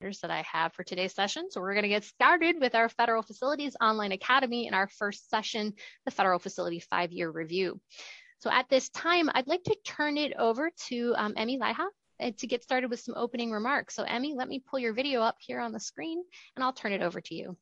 presenters that I have for today's session. So we're going to get started with our Federal Facilities Online Academy in our first session, the Federal Facility 5-Year Review. So at this time, I'd like to turn it over to Emmy Laiha to get started with some opening remarks. So Emmy, let me pull your video up here on the screen and I'll turn it over to you.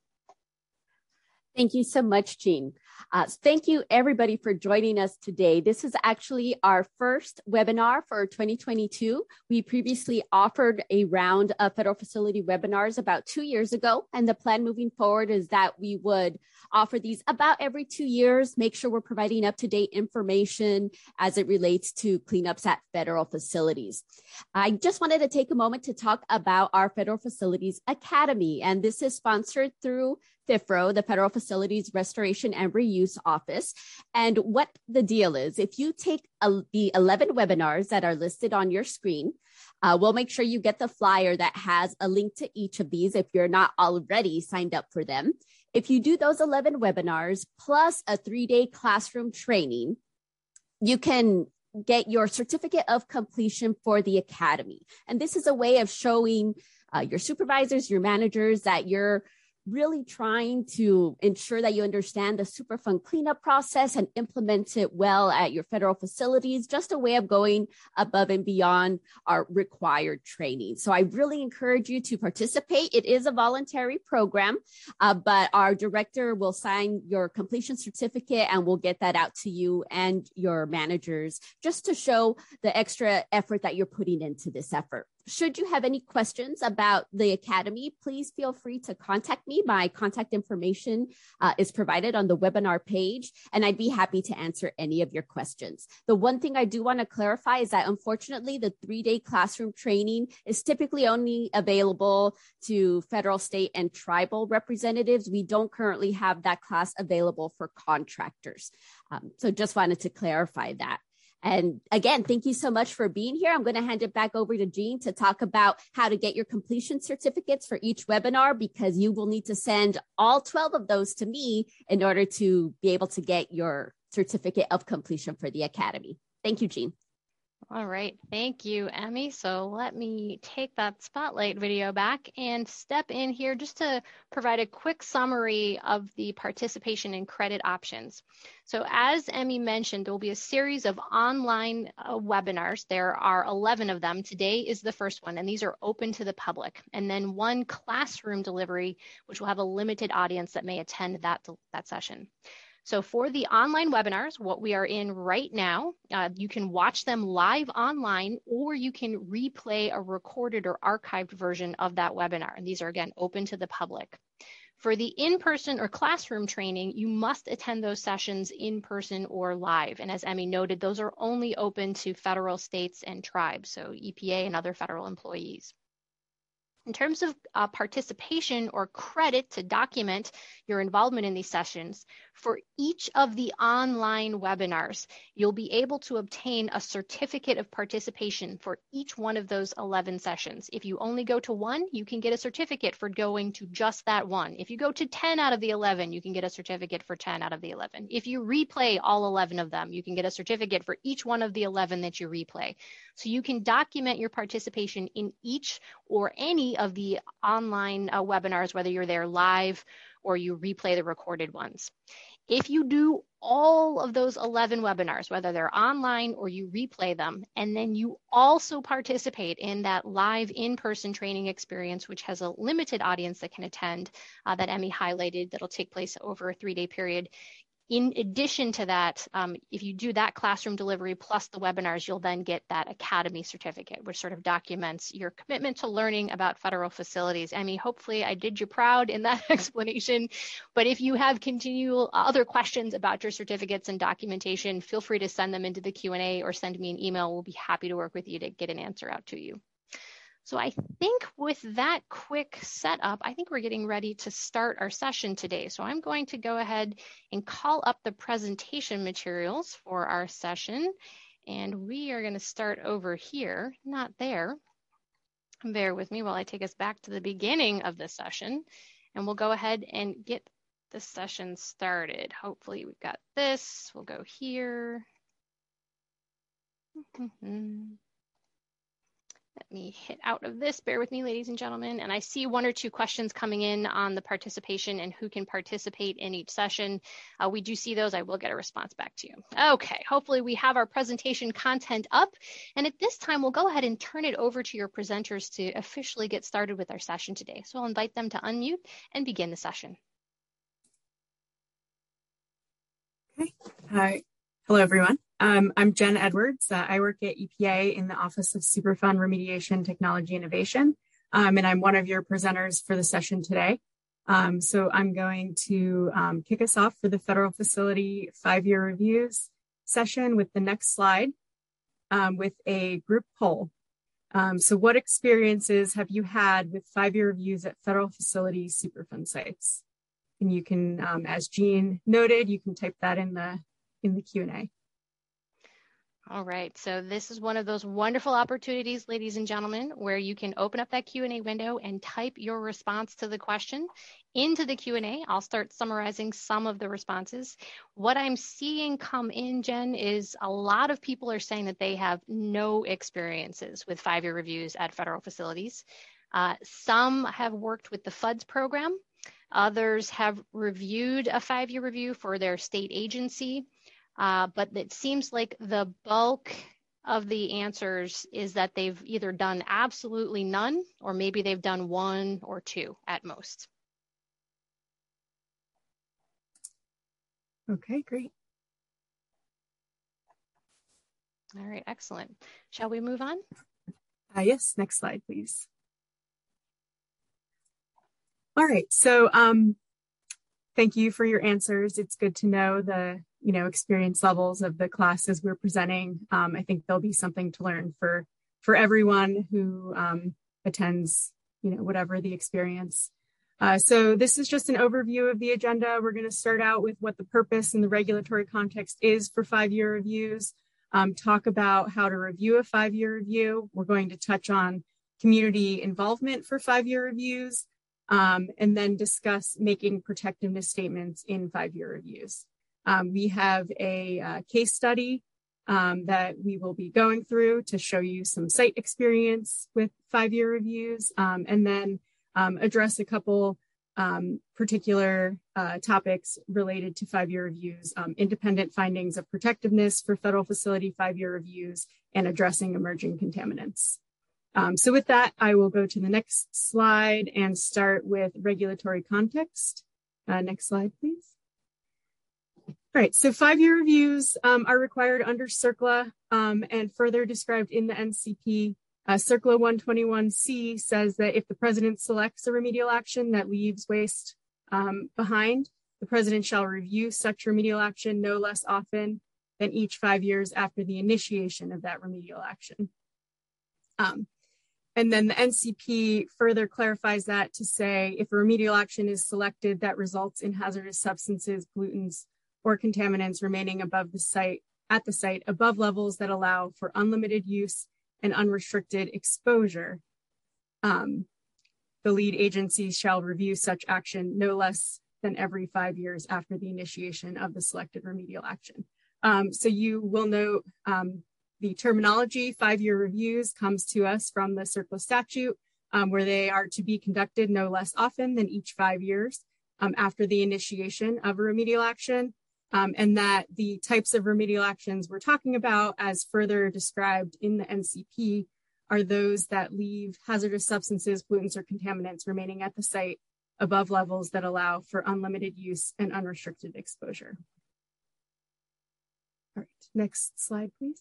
Thank you so much, Jean. Thank you everybody for joining us today. This is actually our first webinar for 2022. We previously offered a round of federal facility webinars about 2 years ago, and the plan moving forward is that we would offer these about every 2 years, make sure we're providing up-to-date information as it relates to cleanups at federal facilities. I just wanted to take a moment to talk about our Federal Facilities Academy, and this is sponsored through FFRO, the Federal Facilities Restoration and Reuse Office. And what the deal is, if you take the 11 webinars that are listed on your screen, we'll make sure you get the flyer that has a link to each of these if you're not already signed up for them. If you do those 11 webinars plus a 3-day classroom training, you can get your certificate of completion for the Academy. And this is a way of showing your supervisors, your managers that you're really trying to ensure that you understand the Superfund cleanup process and implement it well at your federal facilities, just a way of going above and beyond our required training. So I really encourage you to participate. It is a voluntary program, but our director will sign your completion certificate and we'll get that out to you and your managers just to show the extra effort that you're putting into this effort. Should you have any questions about the Academy, please feel free to contact me. My contact information is provided on the webinar page, and I'd be happy to answer any of your questions. The one thing I do want to clarify is that unfortunately, the 3-day classroom training is typically only available to federal, state, and tribal representatives. We don't currently have that class available for contractors. So just wanted to clarify that. And again, thank you so much for being here. I'm going to hand it back over to Jean to talk about how to get your completion certificates for each webinar, because you will need to send all 12 of those to me in order to be able to get your certificate of completion for the Academy. Thank you, Jean. All right, thank you, Emmy. So let me take that spotlight video back and step in here just to provide a quick summary of the participation and credit options. So as Emmy mentioned, there will be a series of online webinars. There are 11 of them. Today is the first one, and these are open to the public. And then one classroom delivery, which will have a limited audience that may attend that session. So for the online webinars, what we are in right now, you can watch them live online, or you can replay a recorded or archived version of that webinar. And these are, again, open to the public. For the in-person or classroom training, you must attend those sessions in person or live. And as Emmy noted, those are only open to federal, states, and tribes, so EPA and other federal employees. In terms of participation or credit to document your involvement in these sessions, for each of the online webinars, you'll be able to obtain a certificate of participation for each one of those 11 sessions. If you only go to one, you can get a certificate for going to just that one. If you go to 10 out of the 11, you can get a certificate for 10 out of the 11. If you replay all 11 of them, you can get a certificate for each one of the 11 that you replay. So you can document your participation in each or any of the online webinars, whether you're there live or you replay the recorded ones. If you do all of those 11 webinars, whether they're online or you replay them, and then you also participate in that live in-person training experience, which has a limited audience that can attend, that Emmy highlighted, that'll take place over a 3-day period. In addition to that, if you do that classroom delivery plus the webinars, you'll then get that Academy certificate, which sort of documents your commitment to learning about federal facilities. Emmy, hopefully I did you proud in that explanation. But if you have continual other questions about your certificates and documentation, feel free to send them into the Q&A or send me an email. We'll be happy to work with you to get an answer out to you. So I think with that quick setup, I think we're getting ready to start our session today. So I'm going to go ahead and call up the presentation materials for our session. And we are going to start over here, not there. Bear with me while I take us back to the beginning of the session. And we'll go ahead and get the session started. Hopefully we've got this. We'll go here. Let me hit out of this. Bear with me, ladies and gentlemen. And I see one or two questions coming in on the participation and who can participate in each session. We do see those. I will get a response back to you. Okay, hopefully we have our presentation content up. And at this time, we'll go ahead and turn it over to your presenters to officially get started with our session today. So I'll invite them to unmute and begin the session. Okay. Hi. Hello, everyone. I'm Jen Edwards. I work at EPA in the Office of Superfund Remediation Technology Innovation, and I'm one of your presenters for the session today. So I'm going to kick us off for the Federal Facility 5-year reviews session with the next slide with a group poll. So what experiences have you had with 5-year reviews at Federal Facility Superfund sites? And you can, as Jean noted, you can type that in the Q&A. All right, so this is one of those wonderful opportunities, ladies and gentlemen, where you can open up that Q&A window and type your response to the question into the Q&A. I'll start summarizing some of the responses. What I'm seeing come in, Jen, is a lot of people are saying that they have no experiences with 5-year reviews at federal facilities. Some have worked with the FUDS program. Others have reviewed a 5-year review for their state agency. But it seems like the bulk of the answers is that they've either done absolutely none, or maybe they've done 1 or 2 at most. Okay, great. All right, excellent. Shall we move on? Yes, next slide, please. All right, so thank you for your answers. It's good to know the experience levels of the classes we're presenting. I think there'll be something to learn for everyone who attends, whatever the experience. So this is just an overview of the agenda. We're going to start out with what the purpose and the regulatory context is for 5-year reviews, talk about how to review a 5-year review. We're going to touch on community involvement for 5-year reviews, and then discuss making protectiveness statements in 5-year reviews. We have a case study that we will be going through to show you some site experience with 5-year reviews, and then address a couple particular topics related to 5-year reviews, independent findings of protectiveness for federal facility 5-year reviews, and addressing emerging contaminants. So with that, I will go to the next slide and start with regulatory context. Next slide, please. All right, so 5-year reviews are required under CERCLA and further described in the NCP. CERCLA 121C says that if the president selects a remedial action that leaves waste behind, the president shall review such remedial action no less often than each 5 years after the initiation of that remedial action. And then the NCP further clarifies that to say if a remedial action is selected that results in hazardous substances, pollutants, or contaminants remaining above the site above levels that allow for unlimited use and unrestricted exposure, the lead agency shall review such action no less than every 5 years after the initiation of the selected remedial action. So you will note the terminology 5-year reviews comes to us from the CERCLA statute, where they are to be conducted no less often than each 5 years after the initiation of a remedial action. And that the types of remedial actions we're talking about, as further described in the NCP, are those that leave hazardous substances, pollutants, or contaminants remaining at the site above levels that allow for unlimited use and unrestricted exposure. All right, next slide, please.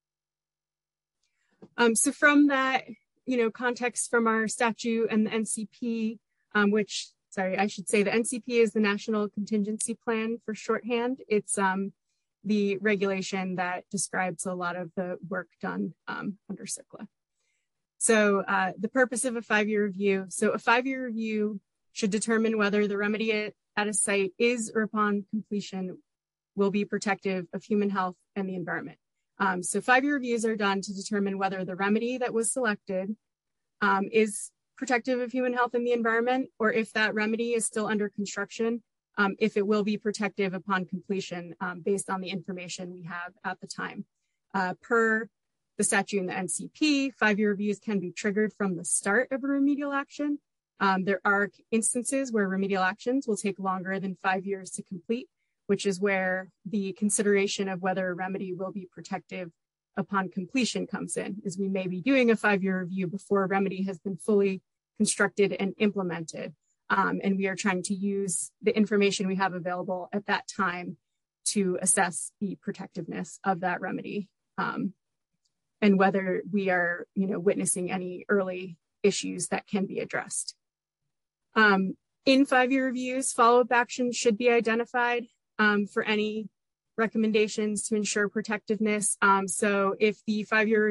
So from that, context from our statute and the NCP, I should say the NCP is the National Contingency Plan for shorthand. It's the regulation that describes a lot of the work done under CERCLA. So the purpose of a 5-year review. So a 5-year review should determine whether the remedy at a site is or upon completion will be protective of human health and the environment. So 5-year reviews are done to determine whether the remedy that was selected is protective of human health and the environment, or if that remedy is still under construction, if it will be protective upon completion based on the information we have at the time. Per the statute and the NCP, 5-year reviews can be triggered from the start of a remedial action. There are instances where remedial actions will take longer than 5 years to complete, which is where the consideration of whether a remedy will be protective upon completion comes in, is we may be doing a 5-year review before a remedy has been fully constructed and implemented. And we are trying to use the information we have available at that time to assess the protectiveness of that remedy, and whether we are, witnessing any early issues that can be addressed. In 5-year reviews, follow-up actions should be identified for any recommendations to ensure protectiveness. So if the 5-year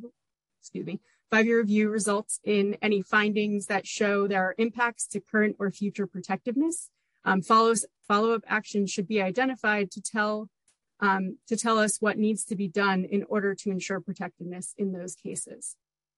review results in any findings that show there are impacts to current or future protectiveness, follow-up actions should be identified to tell us what needs to be done in order to ensure protectiveness in those cases.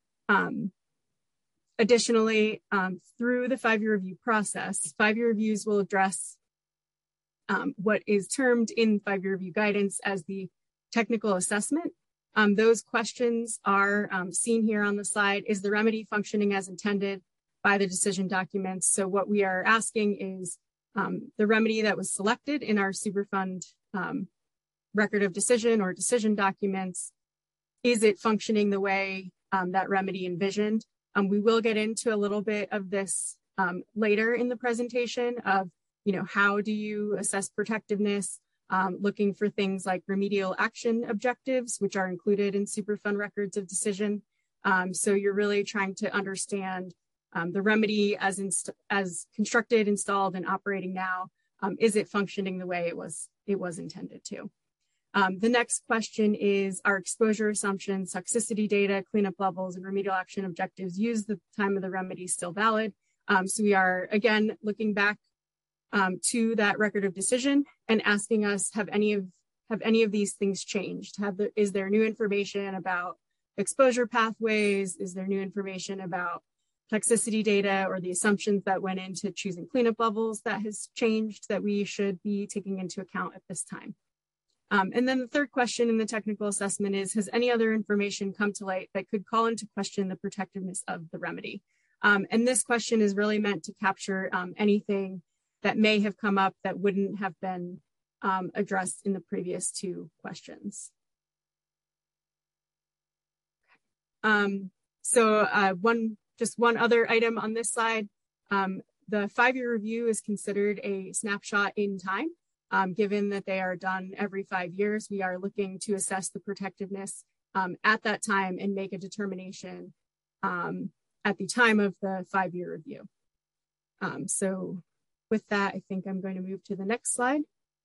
Additionally, through the 5-year review process, 5-year reviews will address what is termed in 5-year review guidance as the technical assessment. Those questions are seen here on the slide. Is the remedy functioning as intended by the decision documents? So what we are asking is the remedy that was selected in our Superfund record of decision or decision documents, is it functioning the way that remedy envisioned? We will get into a little bit of this later in the presentation of, how do you assess protectiveness, looking for things like remedial action objectives, which are included in Superfund records of decision. So you're really trying to understand the remedy as constructed, installed, and operating now. Is it functioning the way it was intended to? The next question is, are exposure assumptions, toxicity data, cleanup levels, and remedial action objectives used at the time of the remedy still valid? So we are, again, looking back to that record of decision and asking us, have any of these things changed? Is there new information about exposure pathways? Is there new information about toxicity data or the assumptions that went into choosing cleanup levels that has changed that we should be taking into account at this time? And then the third question in the technical assessment is, has any other information come to light that could call into question the protectiveness of the remedy? And this question is really meant to capture anything that may have come up that wouldn't have been addressed in the previous two questions. Just one other item on this slide. The 5-year review is considered a snapshot in time. Given that they are done every 5 years, we are looking to assess the protectiveness at that time and make a determination at the time of the 5-year review. So with that, I think I'm going to move to the next slide.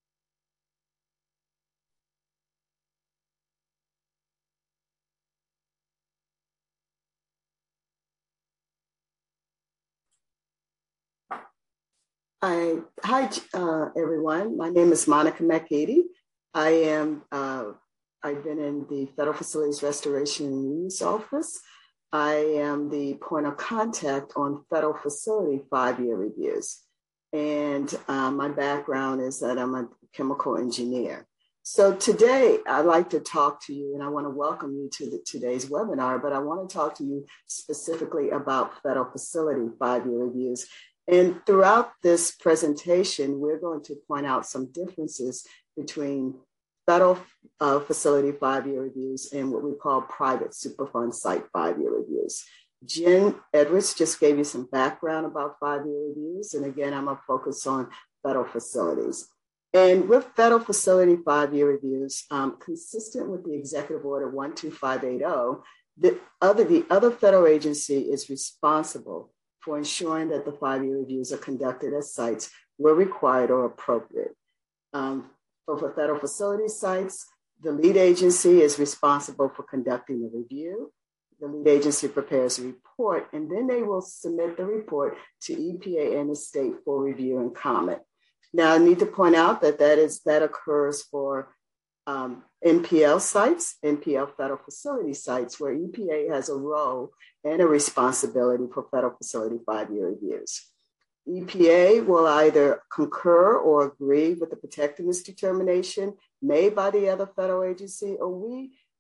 Hi, everyone. My name is Monica McEady. I've been in the Federal Facilities Restoration and Use Office. I am the point of contact on federal facility 5-year reviews. And my background is that I'm a chemical engineer. So today I'd like to talk to you, and I want to welcome you to today's webinar, but I want to talk to you specifically about federal facility 5-year reviews. And throughout this presentation, we're going to point out some differences between federal facility 5-year reviews and what we call private Superfund site 5-year reviews. Jen Edwards just gave you some background about 5-year reviews. And again, I'm going to focus on federal facilities. And with federal facility 5-year reviews, consistent with the Executive Order 12580, the other federal agency is responsible for ensuring that the 5-year reviews are conducted at sites where required or appropriate. For federal facility sites, the lead agency is responsible for conducting the review. The lead agency prepares a report, and then they will submit the report to EPA and the state for review and comment. Now, I need to point out that occurs for NPL sites, NPL federal facility sites, where EPA has a role and a responsibility for federal facility 5-year reviews. EPA will either concur or agree with the protectiveness determination made by the other federal agency, or we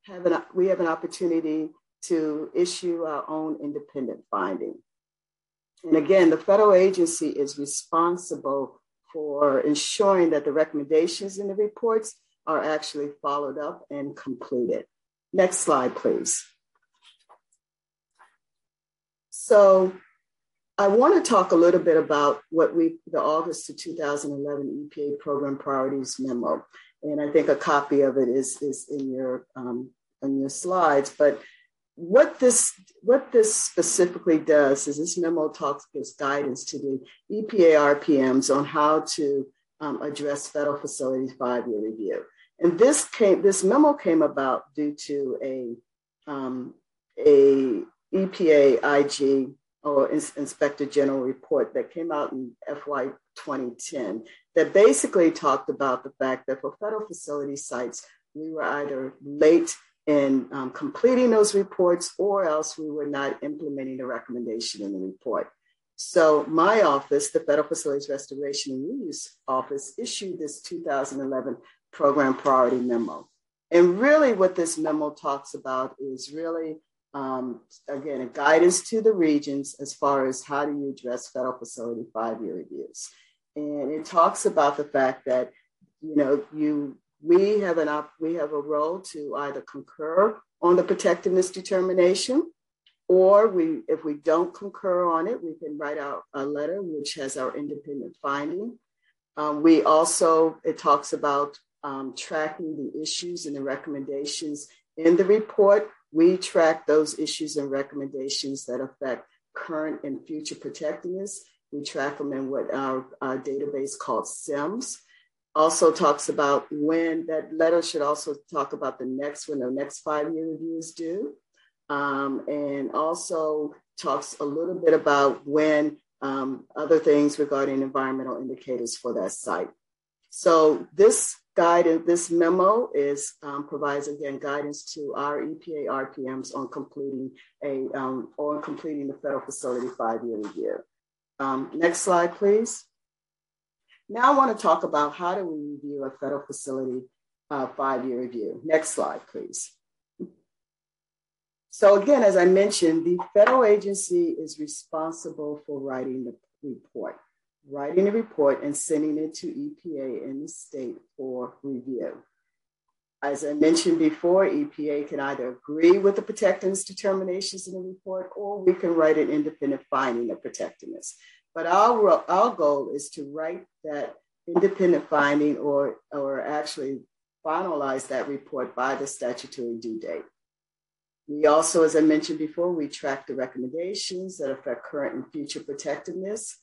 we have an opportunity to issue our own independent finding. And again, the federal agency is responsible for ensuring that the recommendations in the reports are actually followed up and completed. Next slide, please. So I want to talk a little bit about the August of 2011 EPA Program Priorities Memo. And I think a copy of it is in your slides. But what this specifically does is this memo gives guidance to the EPA RPMs on how to address federal facilities 5-year review. And this memo came about due to a EPA IG or Inspector General report that came out in FY 2010 that basically talked about the fact that for federal facility sites, we were either late in completing those reports or else we were not implementing the recommendation in the report. So my office, the Federal Facilities Restoration and Reuse Office, issued this 2011 Program Priority Memo. And really what this memo talks about is really again, a guidance to the regions as far as how do you address federal facility 5-year reviews. And it talks about the fact that, we have a role to either concur on the protectiveness determination, or if we don't concur on it, we can write out a letter which has our independent finding. It talks about tracking the issues and the recommendations in the report. We track those issues and recommendations that affect current and future protectiveness. We track them in what our database called SIMS. Also talks about when that letter should also talk about when the next 5-year review is due. And also talks a little bit about when other things regarding environmental indicators for that site. So this memo provides again guidance to our EPA RPMs on completing the federal facility 5-year review. Next slide, please. Now I want to talk about how do we review a federal facility 5-year review. Next slide, please. So again, as I mentioned, the federal agency is responsible for writing the report and sending it to EPA and the state for review. As I mentioned before, EPA can either agree with the protectiveness determinations in the report, or we can write an independent finding of protectiveness. But our goal is to write that independent finding or actually finalize that report by the statutory due date. We also, as I mentioned before, we track the recommendations that affect current and future protectiveness.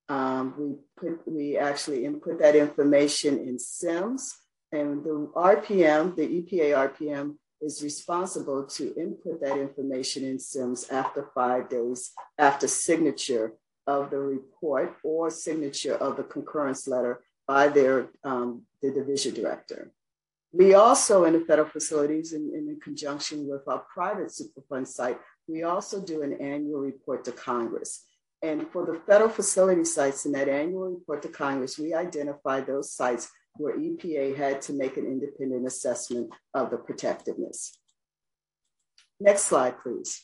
We actually input that information in SIMS, and the EPA RPM is responsible to input that information in SIMS after 5 days after signature of the report or signature of the concurrence letter by the division director. We also, in the federal facilities, in conjunction with our private Superfund site, we also do an annual report to Congress. And for the federal facility sites in that annual report to Congress, we identified those sites where EPA had to make an independent assessment of the protectiveness. Next slide, please.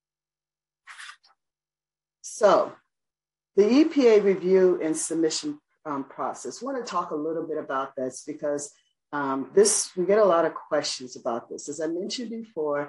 So the EPA review and submission process. I want to talk a little bit about this because we get a lot of questions about this. As I mentioned before,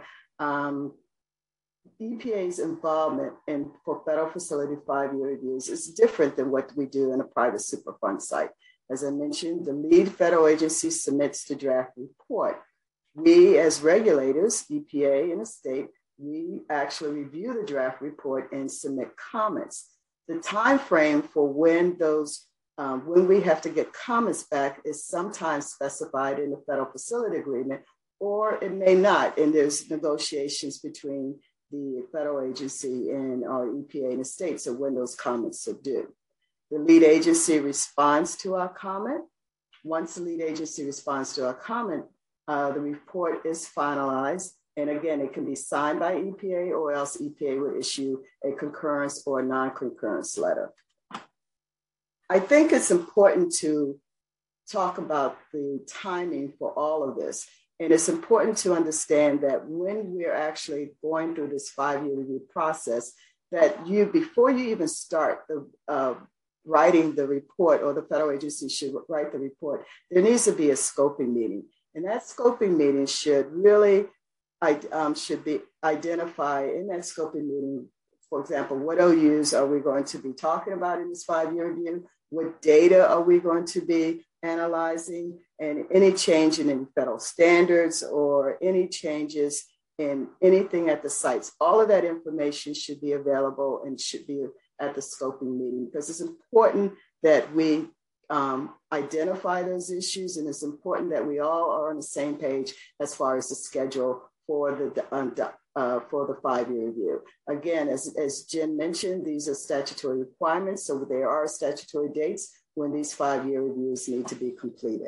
EPA's involvement for federal facility 5-year reviews is different than what we do in a private Superfund site. As I mentioned, the lead federal agency submits the draft report. We, as regulators, EPA and the state, we actually review the draft report and submit comments. The time frame for when we have to get comments back is sometimes specified in the federal facility agreement, or it may not, and there's negotiations between the federal agency and our EPA and the state, so when those comments are due. The lead agency responds to our comment. Once the lead agency responds to our comment, the report is finalized. And again, it can be signed by EPA, or else EPA will issue a concurrence or a non-concurrence letter. I think it's important to talk about the timing for all of this. And it's important to understand that when we're actually going through this 5-year review process, that before you even start the writing the report, or the federal agency should write the report, there needs to be a scoping meeting. And that scoping meeting should really should identify in that scoping meeting, for example, what OUs are we going to be talking about in this 5-year review? What data are we going to be analyzing? And any change in any federal standards or any changes in anything at the sites. All of that information should be available and should be at the scoping meeting, because it's important that we identify those issues, and it's important that we all are on the same page as far as the schedule for the 5-year review. Again, as Jen mentioned, these are statutory requirements, so there are statutory dates when these 5-year reviews need to be completed.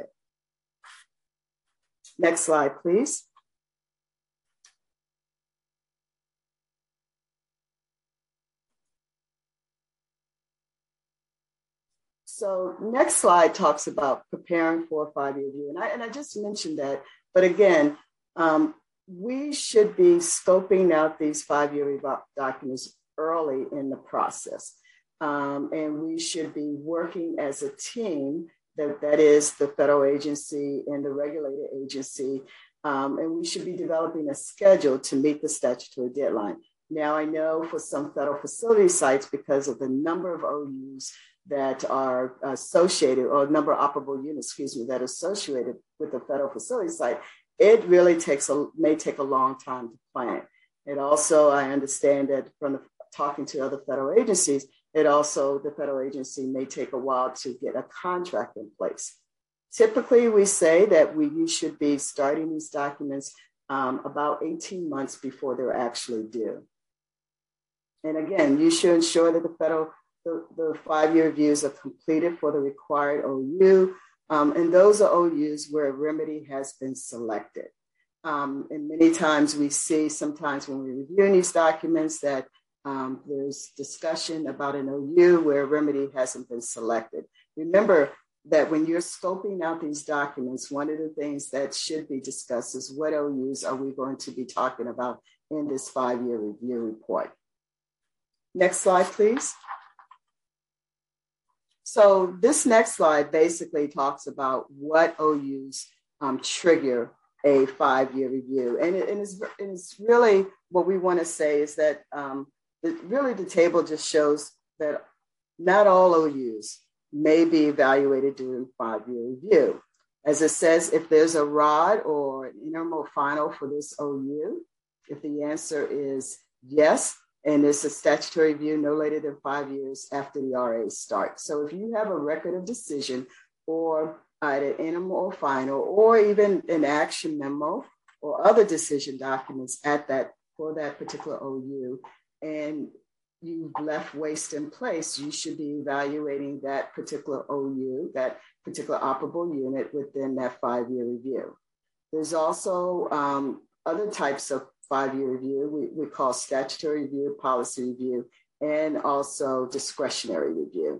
Next slide, please. So next slide talks about preparing for a 5-year review. And I just mentioned that, but again, we should be scoping out these 5-year documents early in the process. And we should be working as a team, that is the federal agency and the regulated agency. And we should be developing a schedule to meet the statutory deadline. Now, I know for some federal facility sites, because of the number of OUs that are associated, or number of operable units, that are associated with the federal facility site, it really may take a long time to plan. It also, I understand that from talking to other federal agencies, the federal agency may take a while to get a contract in place. Typically, we say that you should be starting these documents about 18 months before they're actually due. And again, you should ensure that the 5-year reviews are completed for the required OU. And those are OUs where a remedy has been selected. And many times we see, sometimes when we're reviewing these documents, that there's discussion about an OU where a remedy hasn't been selected. Remember that when you're scoping out these documents, one of the things that should be discussed is what OUs are we going to be talking about in this 5-year review report. Next slide, please. So this next slide basically talks about what OUs trigger a 5-year review. And it's really what we want to say is that really the table just shows that not all OUs may be evaluated during 5-year review. As it says, if there's a ROD or an interim or final for this OU, if the answer is yes, and it's a statutory review no later than 5 years after the RA starts. So if you have a record of decision or an interim or final, or even an action memo or other decision documents for that particular OU, and you've left waste in place, you should be evaluating that particular OU, that particular operable unit within that 5-year review. There's also other types of 5-year review we call statutory review, policy review, and also discretionary review.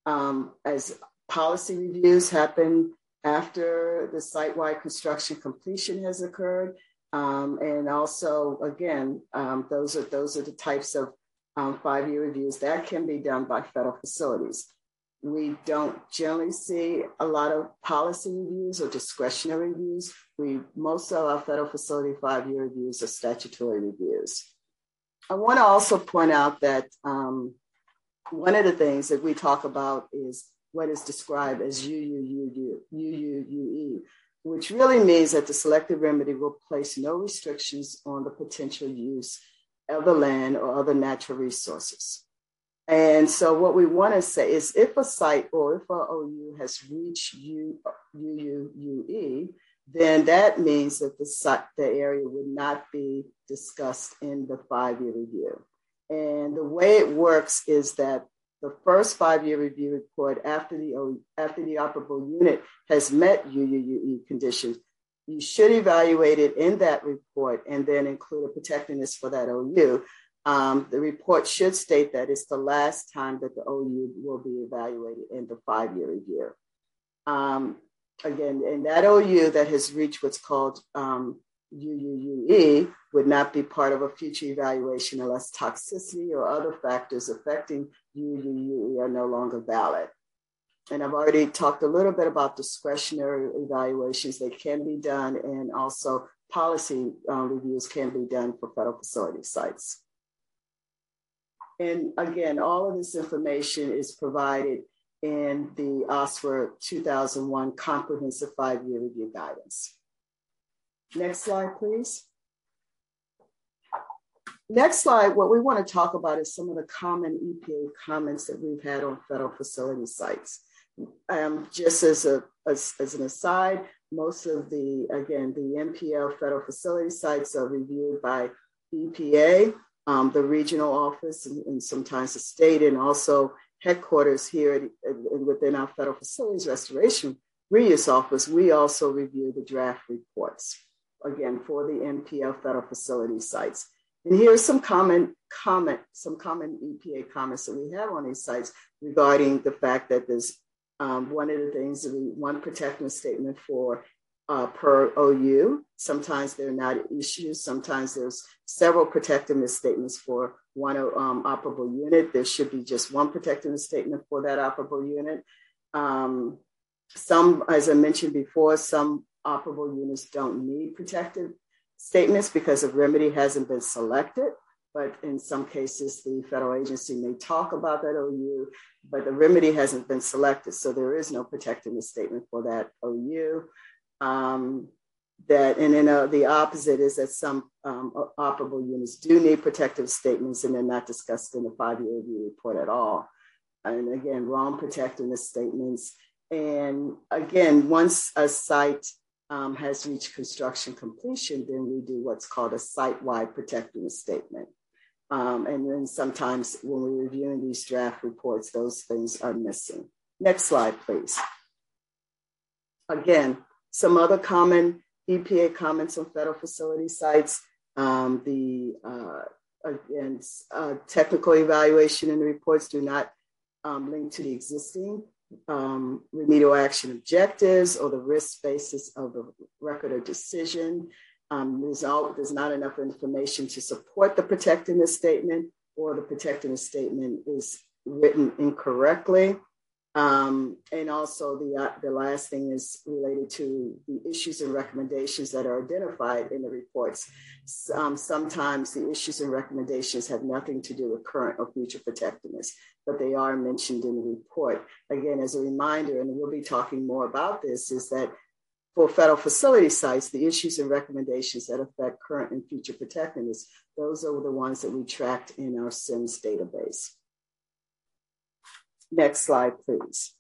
As policy reviews happen after the site-wide construction completion has occurred, and also again, those are the types of 5-year reviews that can be done by federal facilities. We don't generally see a lot of policy reviews or discretionary reviews. Most of our federal facility 5-year reviews are statutory reviews. I want to also point out that one of the things that we talk about is what is described as UUUE, which really means that the selected remedy will place no restrictions on the potential use of the land or other natural resources. And so what we want to say is if a site or if a OU has reached UUUE, then that means that the area would not be discussed in the 5-year review. And the way it works is that the first 5-year review report after the operable unit has met UUUE conditions, you should evaluate it in that report and then include a protectiveness for that OU. The report should state that it's the last time that the OU will be evaluated in the 5-year review. again, and that OU that has reached what's called UUUE would not be part of a future evaluation unless toxicity or other factors affecting UUUE are no longer valid. And I've already talked a little bit about discretionary evaluations that can be done, and also policy reviews can be done for federal facility sites. And again, all of this information is provided in the OSFRA 2001 Comprehensive 5-Year Review Guidance. Next slide, please. Next slide, what we want to talk about is some of the common EPA comments that we've had on federal facility sites. Just as an aside, most of the NPL federal facility sites are reviewed by EPA, the regional office, and sometimes the state, and also headquarters here within our federal facilities restoration reuse office. We also review the draft reports, again, for the NPL federal facility sites. And here's some common EPA comments that we have on these sites regarding the fact that there's one of the things, one protective statement for per OU. Sometimes they're not issues. Sometimes there's several protective statements for one operable unit. There should be just one protective statement for that operable unit. Some, as I mentioned before, some operable units don't need protective statements because a remedy hasn't been selected. But in some cases, the federal agency may talk about that OU, but the remedy hasn't been selected. So there is no protective statement for that OU. The opposite is that some operable units do need protective statements, and they're not discussed in the 5-year review report at all. And again, wrong protective statements. And again, once a site has reached construction completion, then we do what's called a site-wide protective statement. And then sometimes when we're reviewing these draft reports, those things are missing. Next slide, please. Again, some other common EPA comments on federal facility sites. Technical evaluation in the reports do not link to the existing remedial action objectives or the risk basis of the record of decision. There's not enough information to support the protectiveness statement, or the protectiveness statement is written incorrectly. And also the last thing is related to the issues and recommendations that are identified in the reports. Sometimes the issues and recommendations have nothing to do with current or future protectiveness, but they are mentioned in the report. Again, as a reminder, and we'll be talking more about this, is that for federal facility sites, the issues and recommendations that affect current and future protectiveness, those are the ones that we tracked in our SIMS database. Next slide, please.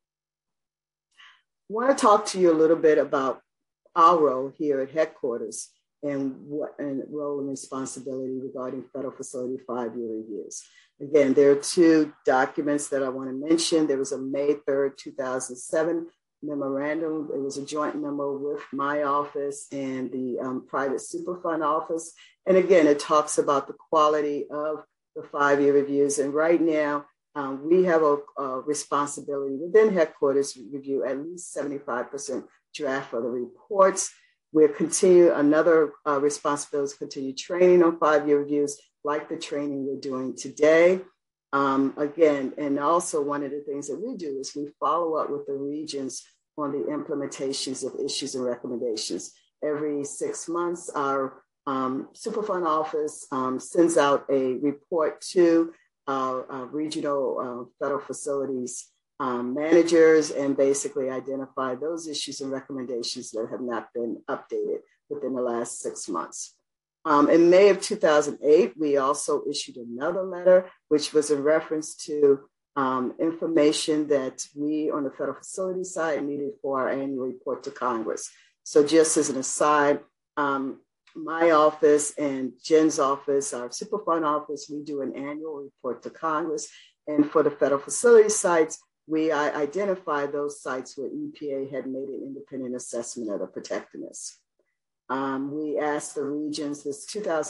I want to talk to you a little bit about our role here at headquarters and role and responsibility regarding federal facility 5-year reviews. Again, there are two documents that I want to mention. There was a May 3rd, 2007 memorandum. It was a joint memo with my office and the private Superfund office. And again, it talks about the quality of the 5-year reviews. And right now, we have a responsibility within headquarters to review at least 75% draft of the reports. We'll continue another responsibility to continue training on 5-year reviews, like the training we're doing today. Again, and also one of the things that we do is we follow up with the regions on the implementations of issues and recommendations. Every 6 months, our Superfund office sends out a report to regional federal facilities managers, and basically identify those issues and recommendations that have not been updated within the last 6 months. In May of 2008, we also issued another letter, which was in reference to information that we on the federal facility side needed for our annual report to Congress. So just as an aside, my office and Jen's office, our Superfund office, we do an annual report to Congress. And for the federal facility sites, we identify those sites where EPA had made an independent assessment of the protectiveness. We asked the regions, this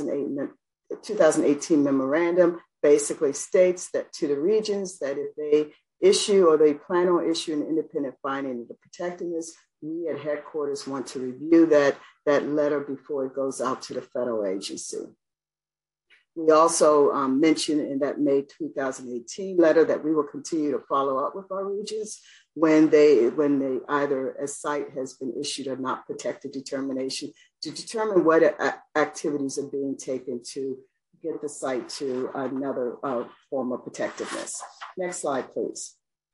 2018 memorandum basically states that to the regions that if they issue or they plan on issuing an independent finding of the protectiveness, we at headquarters want to review that letter before it goes out to the federal agency. We also mentioned in that May 2018 letter that we will continue to follow up with our regions when they either a site has been issued a not protected determination to determine what activities are being taken to get the site to another form of protectiveness. Next slide, please.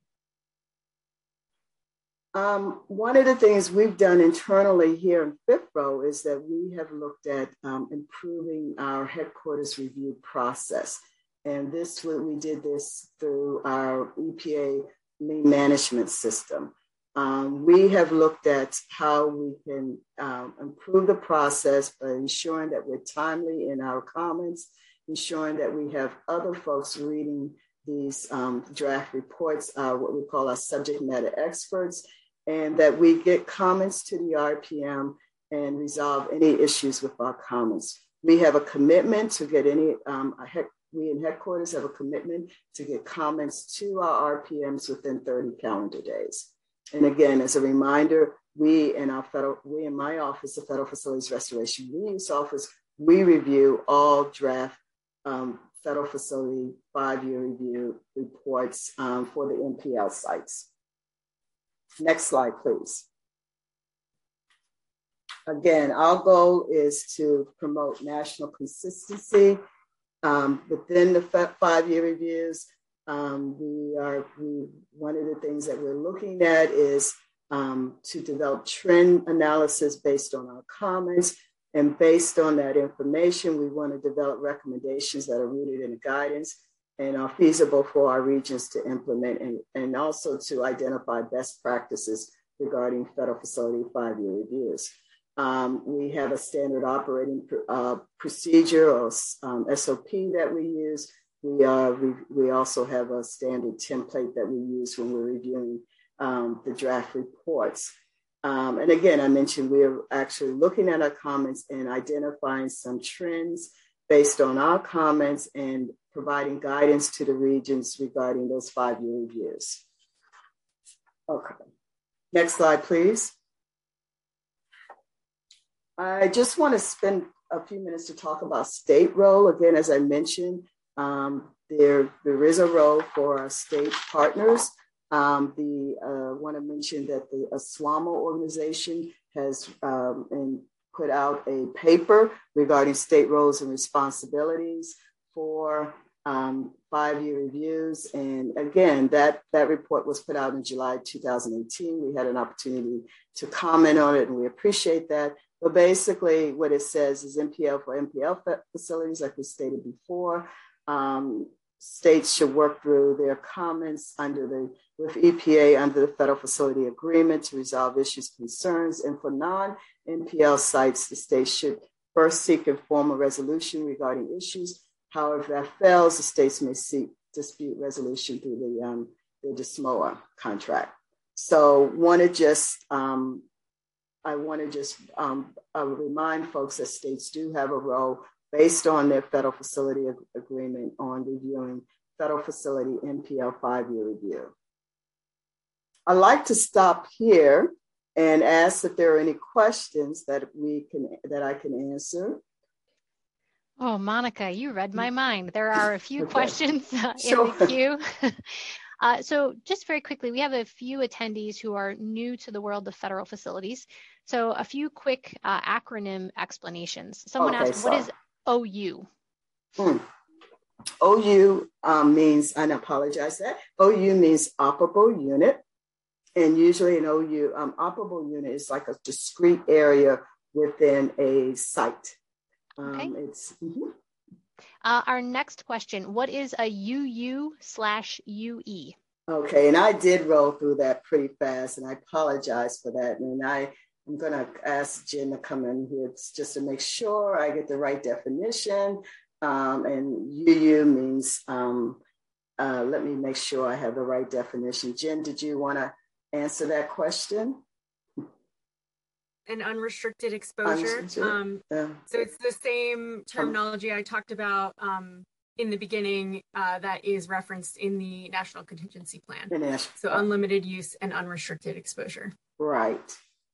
One of the things we've done internally here in FIFRO is that we have looked at improving our headquarters review process. And we did this through our EPA lean management system. We have looked at how we can improve the process by ensuring that we're timely in our comments, ensuring that we have other folks reading these draft reports, what we call our subject matter experts, and that we get comments to the RPM and resolve any issues with our comments. We have a commitment to get we in headquarters have a commitment to get comments to our RPMs within 30 calendar days. And again, as a reminder, we in my office, the Federal Facilities Restoration Reuse Office, we review all draft federal facility 5-year review reports for the MPL sites. Next slide, please. Again, our goal is to promote national consistency within the 5-year reviews. One of the things that we're looking at is to develop trend analysis based on our comments. And based on that information, we want to develop recommendations that are rooted in guidance and are feasible for our regions to implement, and also to identify best practices regarding federal facility 5-year reviews. We have a standard operating procedure or SOP that we use. We also have a standard template that we use when we're reviewing the draft reports. And again, I mentioned we're actually looking at our comments and identifying some trends based on our comments and providing guidance to the regions regarding those 5-year reviews. Okay, next slide, please. I just want to spend a few minutes to talk about state role. Again, as I mentioned, there is a role for our state partners. I want to mention that the ASWAMO organization has put out a paper regarding state roles and responsibilities for 5-year reviews. And again, that report was put out in July 2018. We had an opportunity to comment on it, and we appreciate that. But basically what it says is MPL for MPL facilities, like we stated before, states should work through their comments with EPA under the Federal Facility Agreement to resolve issues, concerns, and for non-MPL sites, the states should first seek informal resolution regarding issues. However, if that fails, the states may seek dispute resolution through the DSMOA contract. So I want to just remind folks that states do have a role based on their Federal Facility Agreement on reviewing Federal Facility MPL 5-year review. I'd like to stop here and ask if there are any questions that I can answer. Oh, Monica, you read my mind. There are a few questions in Sure. the queue. So just very quickly, we have a few attendees who are new to the world of federal facilities. So a few quick acronym explanations. Someone asked, what is OU? OU means, and I apologize that, OU means operable unit. And usually an OU, operable unit is like a discrete area within a site. Okay. Our next question, what is a UU/UE? Okay, and I did roll through that pretty fast, and I apologize for that. And I'm going to ask Jen to come in here just to make sure I get the right definition. And UU means, let me make sure I have the right definition. Jen, did you want to answer that question? An unrestricted exposure. So it's the same terminology I talked about in the beginning that is referenced in the National Contingency Plan. So unlimited use and unrestricted exposure. Right.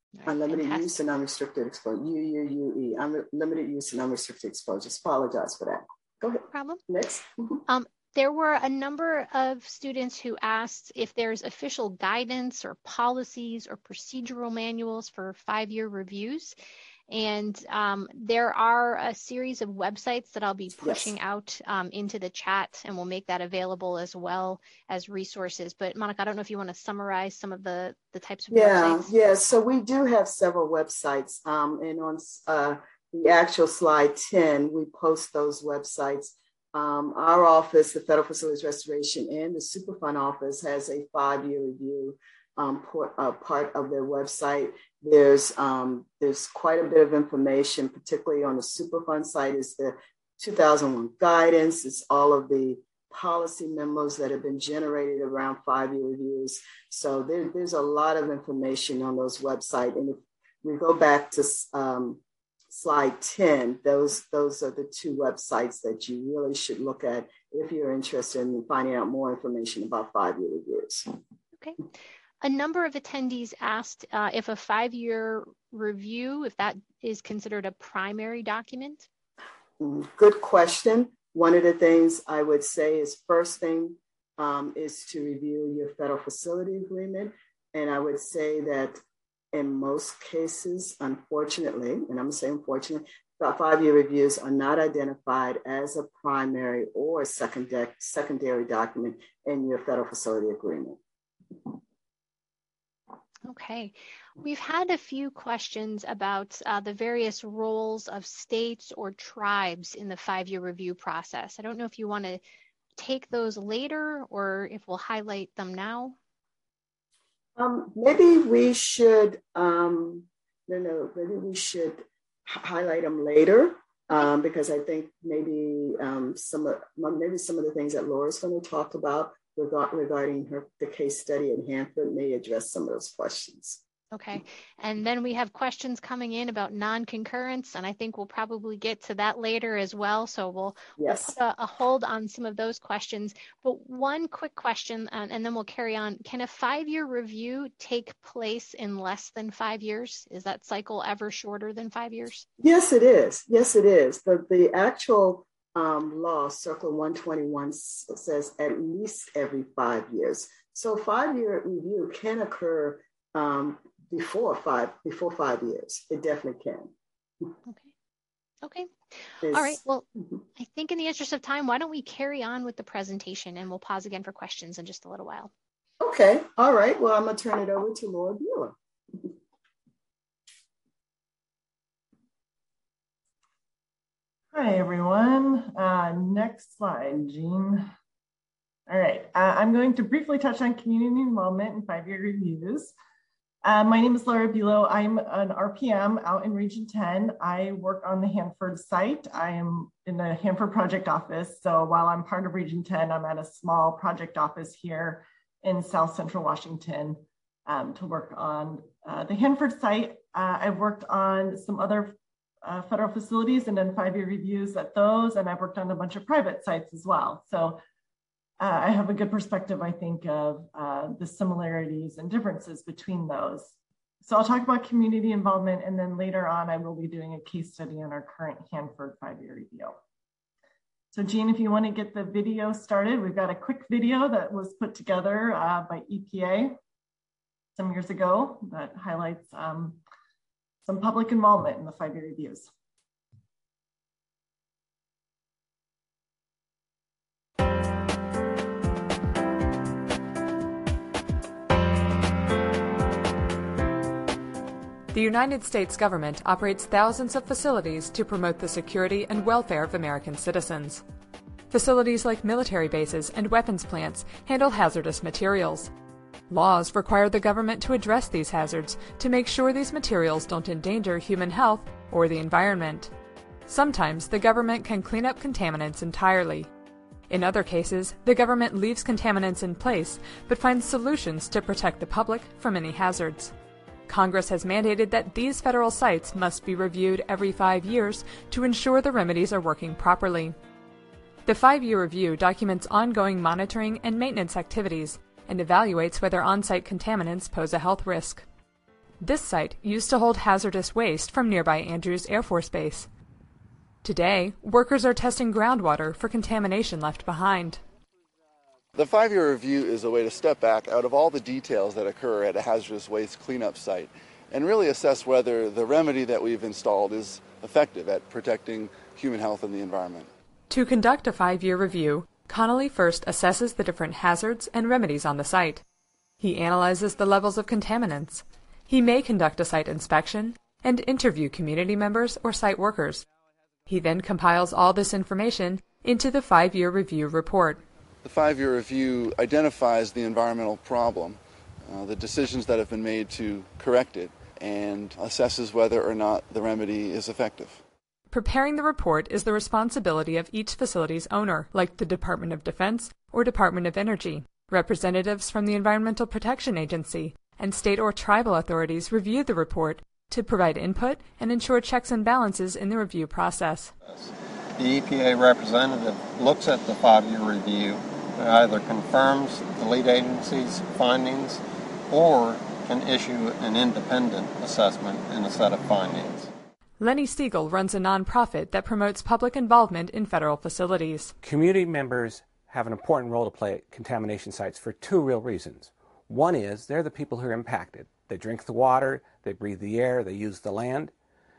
Right, unlimited fantastic. use and unrestricted exposure. UUUE, unlimited use and unrestricted exposure. Apologize for that. Go ahead. No problem. Next. There were a number of students who asked if there's official guidance or policies or procedural manuals for 5-year reviews. And there are a series of websites that I'll be pushing out into the chat, and we'll make that available as well as resources. But Monica, I don't know if you want to summarize some of the types of websites. Yeah. So we do have several websites, and on the actual slide 10, we post those websites. Our office, the Federal Facilities Restoration, and the Superfund office has a 5-year review part of their website. There's quite a bit of information, particularly on the Superfund site is the 2001 guidance. It's all of the policy memos that have been generated around 5-year reviews. So there's a lot of information on those websites. And if we go back to slide 10, those are the 2 websites that you really should look at if you're interested in finding out more information about 5-year reviews. Okay. A number of attendees asked if a 5-year review, if that is considered a primary document. Good question. One of the things I would say is first thing is to review your federal facility agreement. And I would say that in most cases, unfortunately, and I'm going to say unfortunately, 5-year reviews are not identified as a primary or secondary document in your federal facility agreement. Okay. We've had a few questions about the various roles of states or tribes in the 5-year review process. I don't know if you want to take those later or if we'll highlight them now. Maybe we should, maybe we should highlight them later because I think maybe some of the things that Laura's going to talk about regarding the case study at Hanford may address some of those questions. Okay. And then we have questions coming in about non-concurrence, and I think we'll probably get to that later as well. So we'll put a hold on some of those questions. But one quick question, and then we'll carry on. Can a 5-year review take place in less than 5 years? Is that cycle ever shorter than 5 years? Yes, it is. Yes, it is. The actual law, Circle 121, says at least every 5 years. So 5-year review can occur before 5 years. It definitely can. Okay. All right. Well, I think in the interest of time, why don't we carry on with the presentation, and we'll pause again for questions in just a little while. Okay. All right. Well, I'm going to turn it over to Laura Bueller. Hi, everyone. Next slide, Jean. All right. I'm going to briefly touch on community involvement in 5-year reviews. My name is Laura Bueller. I'm an RPM out in Region 10. I work on the Hanford site. I am in the Hanford project office. So while I'm part of Region 10, I'm at a small project office here in South Central Washington to work on the Hanford site. I've worked on some other federal facilities and then 5-year reviews at those, and I've worked on a bunch of private sites as well. So I have a good perspective, I think, of the similarities and differences between those. So I'll talk about community involvement, and then later on, I will be doing a case study on our current Hanford 5-year review. So Jean, if you want to get the video started, we've got a quick video that was put together by EPA some years ago that highlights some public involvement in the 5-year reviews. The United States government operates thousands of facilities to promote the security and welfare of American citizens. Facilities like military bases and weapons plants handle hazardous materials. Laws require the government to address these hazards to make sure these materials don't endanger human health or the environment. Sometimes the government can clean up contaminants entirely. In other cases, the government leaves contaminants in place but finds solutions to protect the public from any hazards. Congress has mandated that these federal sites must be reviewed every 5 years to ensure the remedies are working properly. The 5-year review documents ongoing monitoring and maintenance activities and evaluates whether on-site contaminants pose a health risk. This site used to hold hazardous waste from nearby Andrews Air Force Base. Today, workers are testing groundwater for contamination left behind. The 5-year review is a way to step back out of all the details that occur at a hazardous waste cleanup site and really assess whether the remedy that we've installed is effective at protecting human health and the environment. To conduct a 5-year review, Connolly first assesses the different hazards and remedies on the site. He analyzes the levels of contaminants. He may conduct a site inspection and interview community members or site workers. He then compiles all this information into the 5-year review report. The 5-year review identifies the environmental problem, the decisions that have been made to correct it, and assesses whether or not the remedy is effective. Preparing the report is the responsibility of each facility's owner, like the Department of Defense or Department of Energy. Representatives from the Environmental Protection Agency and state or tribal authorities review the report to provide input and ensure checks and balances in the review process. The EPA representative looks at the 5-year review and either confirms the lead agency's findings or can issue an independent assessment and a set of findings. Lenny Stiegel runs a nonprofit that promotes public involvement in federal facilities. Community members have an important role to play at contamination sites for 2 real reasons. One is they're the people who are impacted. They drink the water, they breathe the air, they use the land.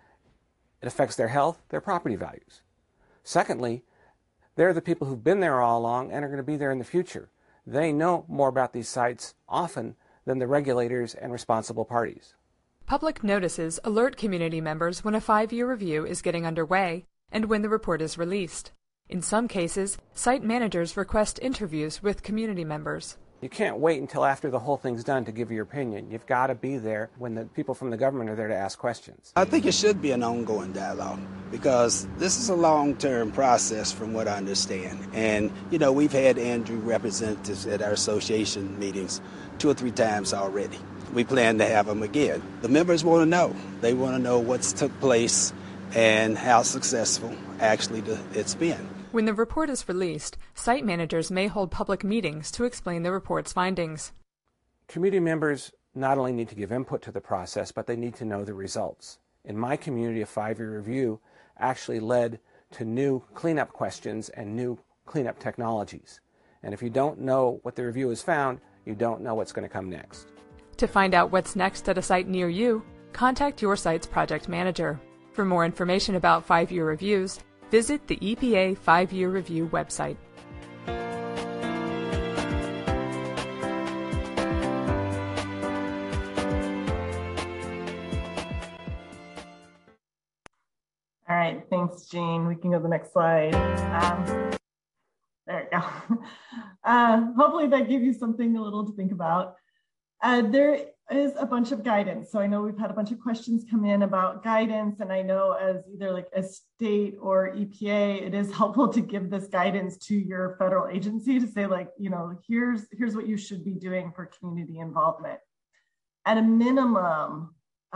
It affects their health, their property values. Secondly, they're the people who've been there all along and are going to be there in the future. They know more about these sites often than the regulators and responsible parties. Public notices alert community members when a 5-year review is getting underway and when the report is released. In some cases, site managers request interviews with community members. You can't wait until after the whole thing's done to give your opinion. You've got to be there when the people from the government are there to ask questions. I think it should be an ongoing dialogue because this is a long-term process from what I understand. And, we've had Andrew representatives at our association meetings 2 or 3 times already. We plan to have them again. The members want to know. They want to know what's took place and how successful actually it's been. When the report is released, site managers may hold public meetings to explain the report's findings. Community members not only need to give input to the process, but they need to know the results. In my community, a 5-year review actually led to new cleanup questions and new cleanup technologies. And if you don't know what the review has found, you don't know what's going to come next. To find out what's next at a site near you, contact your site's project manager. For more information about 5-year reviews, visit the EPA 5-year review website. All right, thanks, Jean. We can go to the next slide. There we go. Hopefully that gave you something a little to think about. There is a bunch of guidance. So I know we've had a bunch of questions come in about guidance, and I know as either like a state or EPA, it is helpful to give this guidance to your federal agency to say here's what you should be doing for community involvement. At a minimum,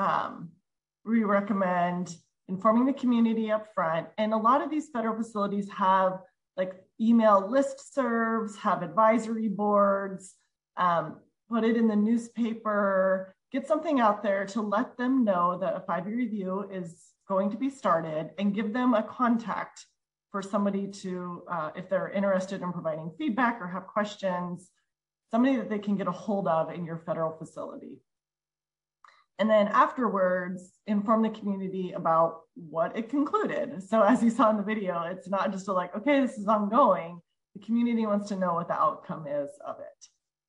we recommend informing the community up front. And a lot of these federal facilities have email listservs, have advisory boards, put it in the newspaper, get something out there to let them know that a 5-year review is going to be started and give them a contact for somebody to, if they're interested in providing feedback or have questions, somebody that they can get a hold of in your federal facility. And then afterwards, inform the community about what it concluded. So as you saw in the video, it's not just okay, this is ongoing. The community wants to know what the outcome is of it.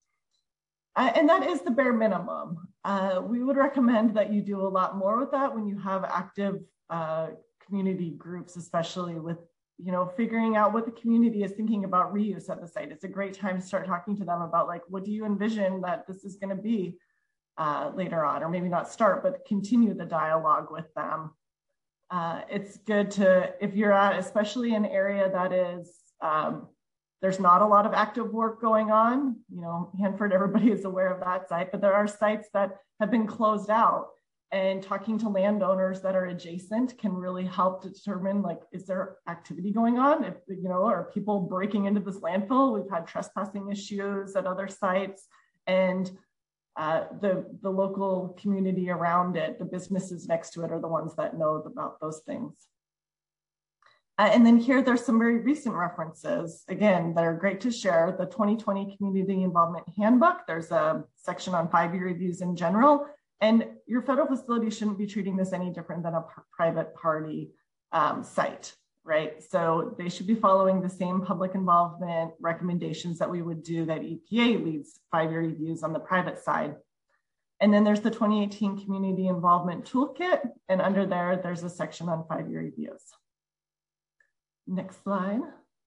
And that is the bare minimum. We would recommend that you do a lot more with that when you have active community groups, especially with figuring out what the community is thinking about reuse at the site. It's a great time to start talking to them about what do you envision that this is going to be later on, or maybe not start, but continue the dialogue with them. It's good to, if you're at, especially an area that is, there's not a lot of active work going on. Hanford, everybody is aware of that site, but there are sites that have been closed out, and talking to landowners that are adjacent can really help to determine, is there activity going on? If, are people breaking into this landfill? We've had trespassing issues at other sites, and the local community around it, the businesses next to it are the ones that know about those things. And then here, there's some very recent references, again, that are great to share. The 2020 Community Involvement Handbook, there's a section on 5-year reviews in general, and your federal facility shouldn't be treating this any different than a private party site, right? So they should be following the same public involvement recommendations that we would do that EPA leads 5-year reviews on the private side. And then there's the 2018 Community Involvement Toolkit, and under there, there's a section on 5-year reviews. Next slide.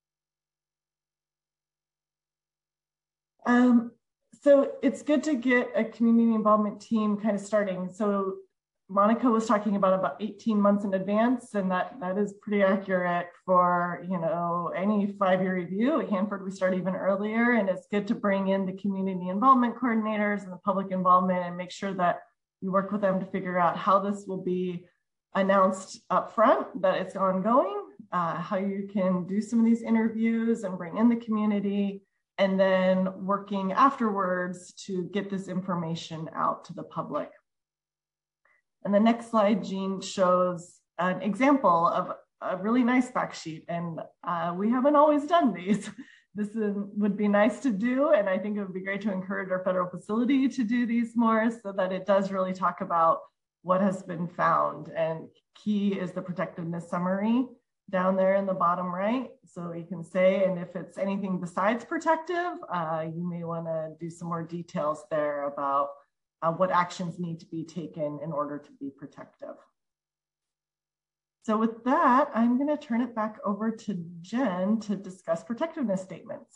So it's good to get a community involvement team kind of starting. So Monica was talking about 18 months in advance, and that is pretty accurate for, you know, any 5-year review. At Hanford, we start even earlier, and it's good to bring in the community involvement coordinators and the public involvement and make sure that you work with them to figure out how this will be announced up front, that it's ongoing, how you can do some of these interviews and bring in the community, and then working afterwards to get this information out to the public. And the next slide, Jean, shows an example of a really nice fact sheet. And we haven't always done these. This would be nice to do. And I think it would be great to encourage our federal facility to do these more so that it does really talk about what has been found. And key is the protectiveness summary down there in the bottom right. So you can say, and if it's anything besides protective, you may want to do some more details there about what actions need to be taken in order to be protective. So with that, I'm going to turn it back over to Jen to discuss protectiveness statements.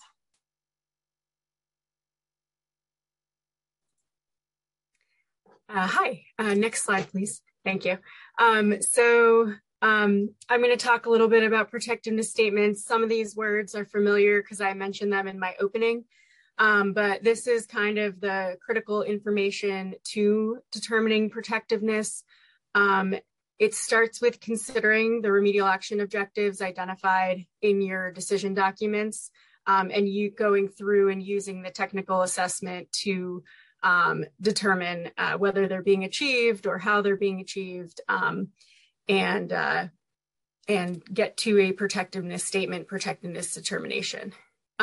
Hi, next slide, please. Thank you. I'm going to talk a little bit about protectiveness statements. Some of these words are familiar because I mentioned them in my opening, but this is kind of the critical information to determining protectiveness. It starts with considering the remedial action objectives identified in your decision documents, and you going through and using the technical assessment to determine whether they're being achieved or how they're being achieved, and get to a protectiveness statement, protectiveness determination.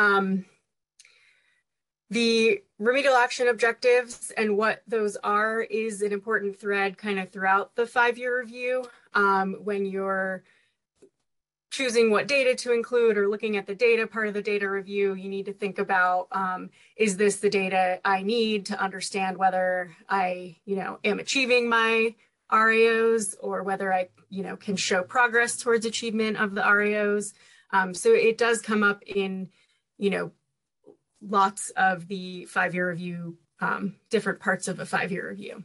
The remedial action objectives and what those are is an important thread kind of throughout the 5-year review. When you're choosing what data to include or looking at the data part of the data review, you need to think about, is this the data I need to understand whether I, am achieving my RAOs or whether I, can show progress towards achievement of the RAOs. So it does come up in, lots of the 5-year review, different parts of a 5-year review.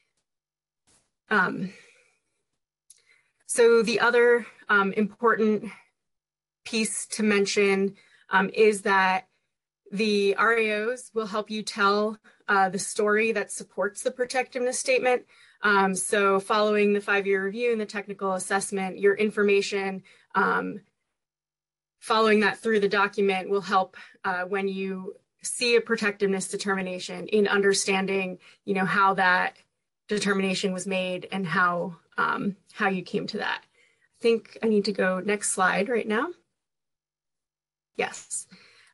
So the other important piece to mention is that the RAOs will help you tell the story that supports the protectiveness statement. So following the 5-year review and the technical assessment, your information, following that through the document will help when you see a protectiveness determination in understanding, how that determination was made and how you came to that. I think I need to go next slide right now. Yes.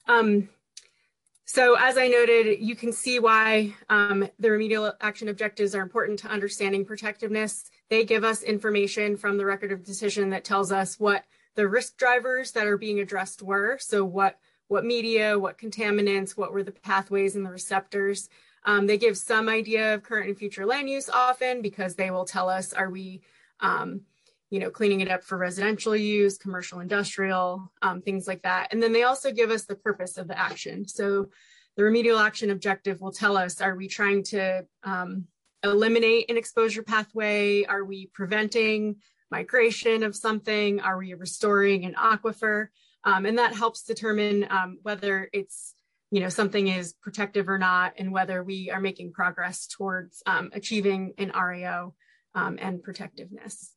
So as I noted, you can see why the remedial action objectives are important to understanding protectiveness. They give us information from the record of decision that tells us what the risk drivers that are being addressed were. So what media, what contaminants, what were the pathways and the receptors. They give some idea of current and future land use often because they will tell us, are we, cleaning it up for residential use, commercial, industrial, things like that. And then they also give us the purpose of the action. So the remedial action objective will tell us, are we trying to eliminate an exposure pathway? Are we preventing migration of something? Are we restoring an aquifer? And that helps determine whether it's, something is protective or not, and whether we are making progress towards achieving an RAO and protectiveness.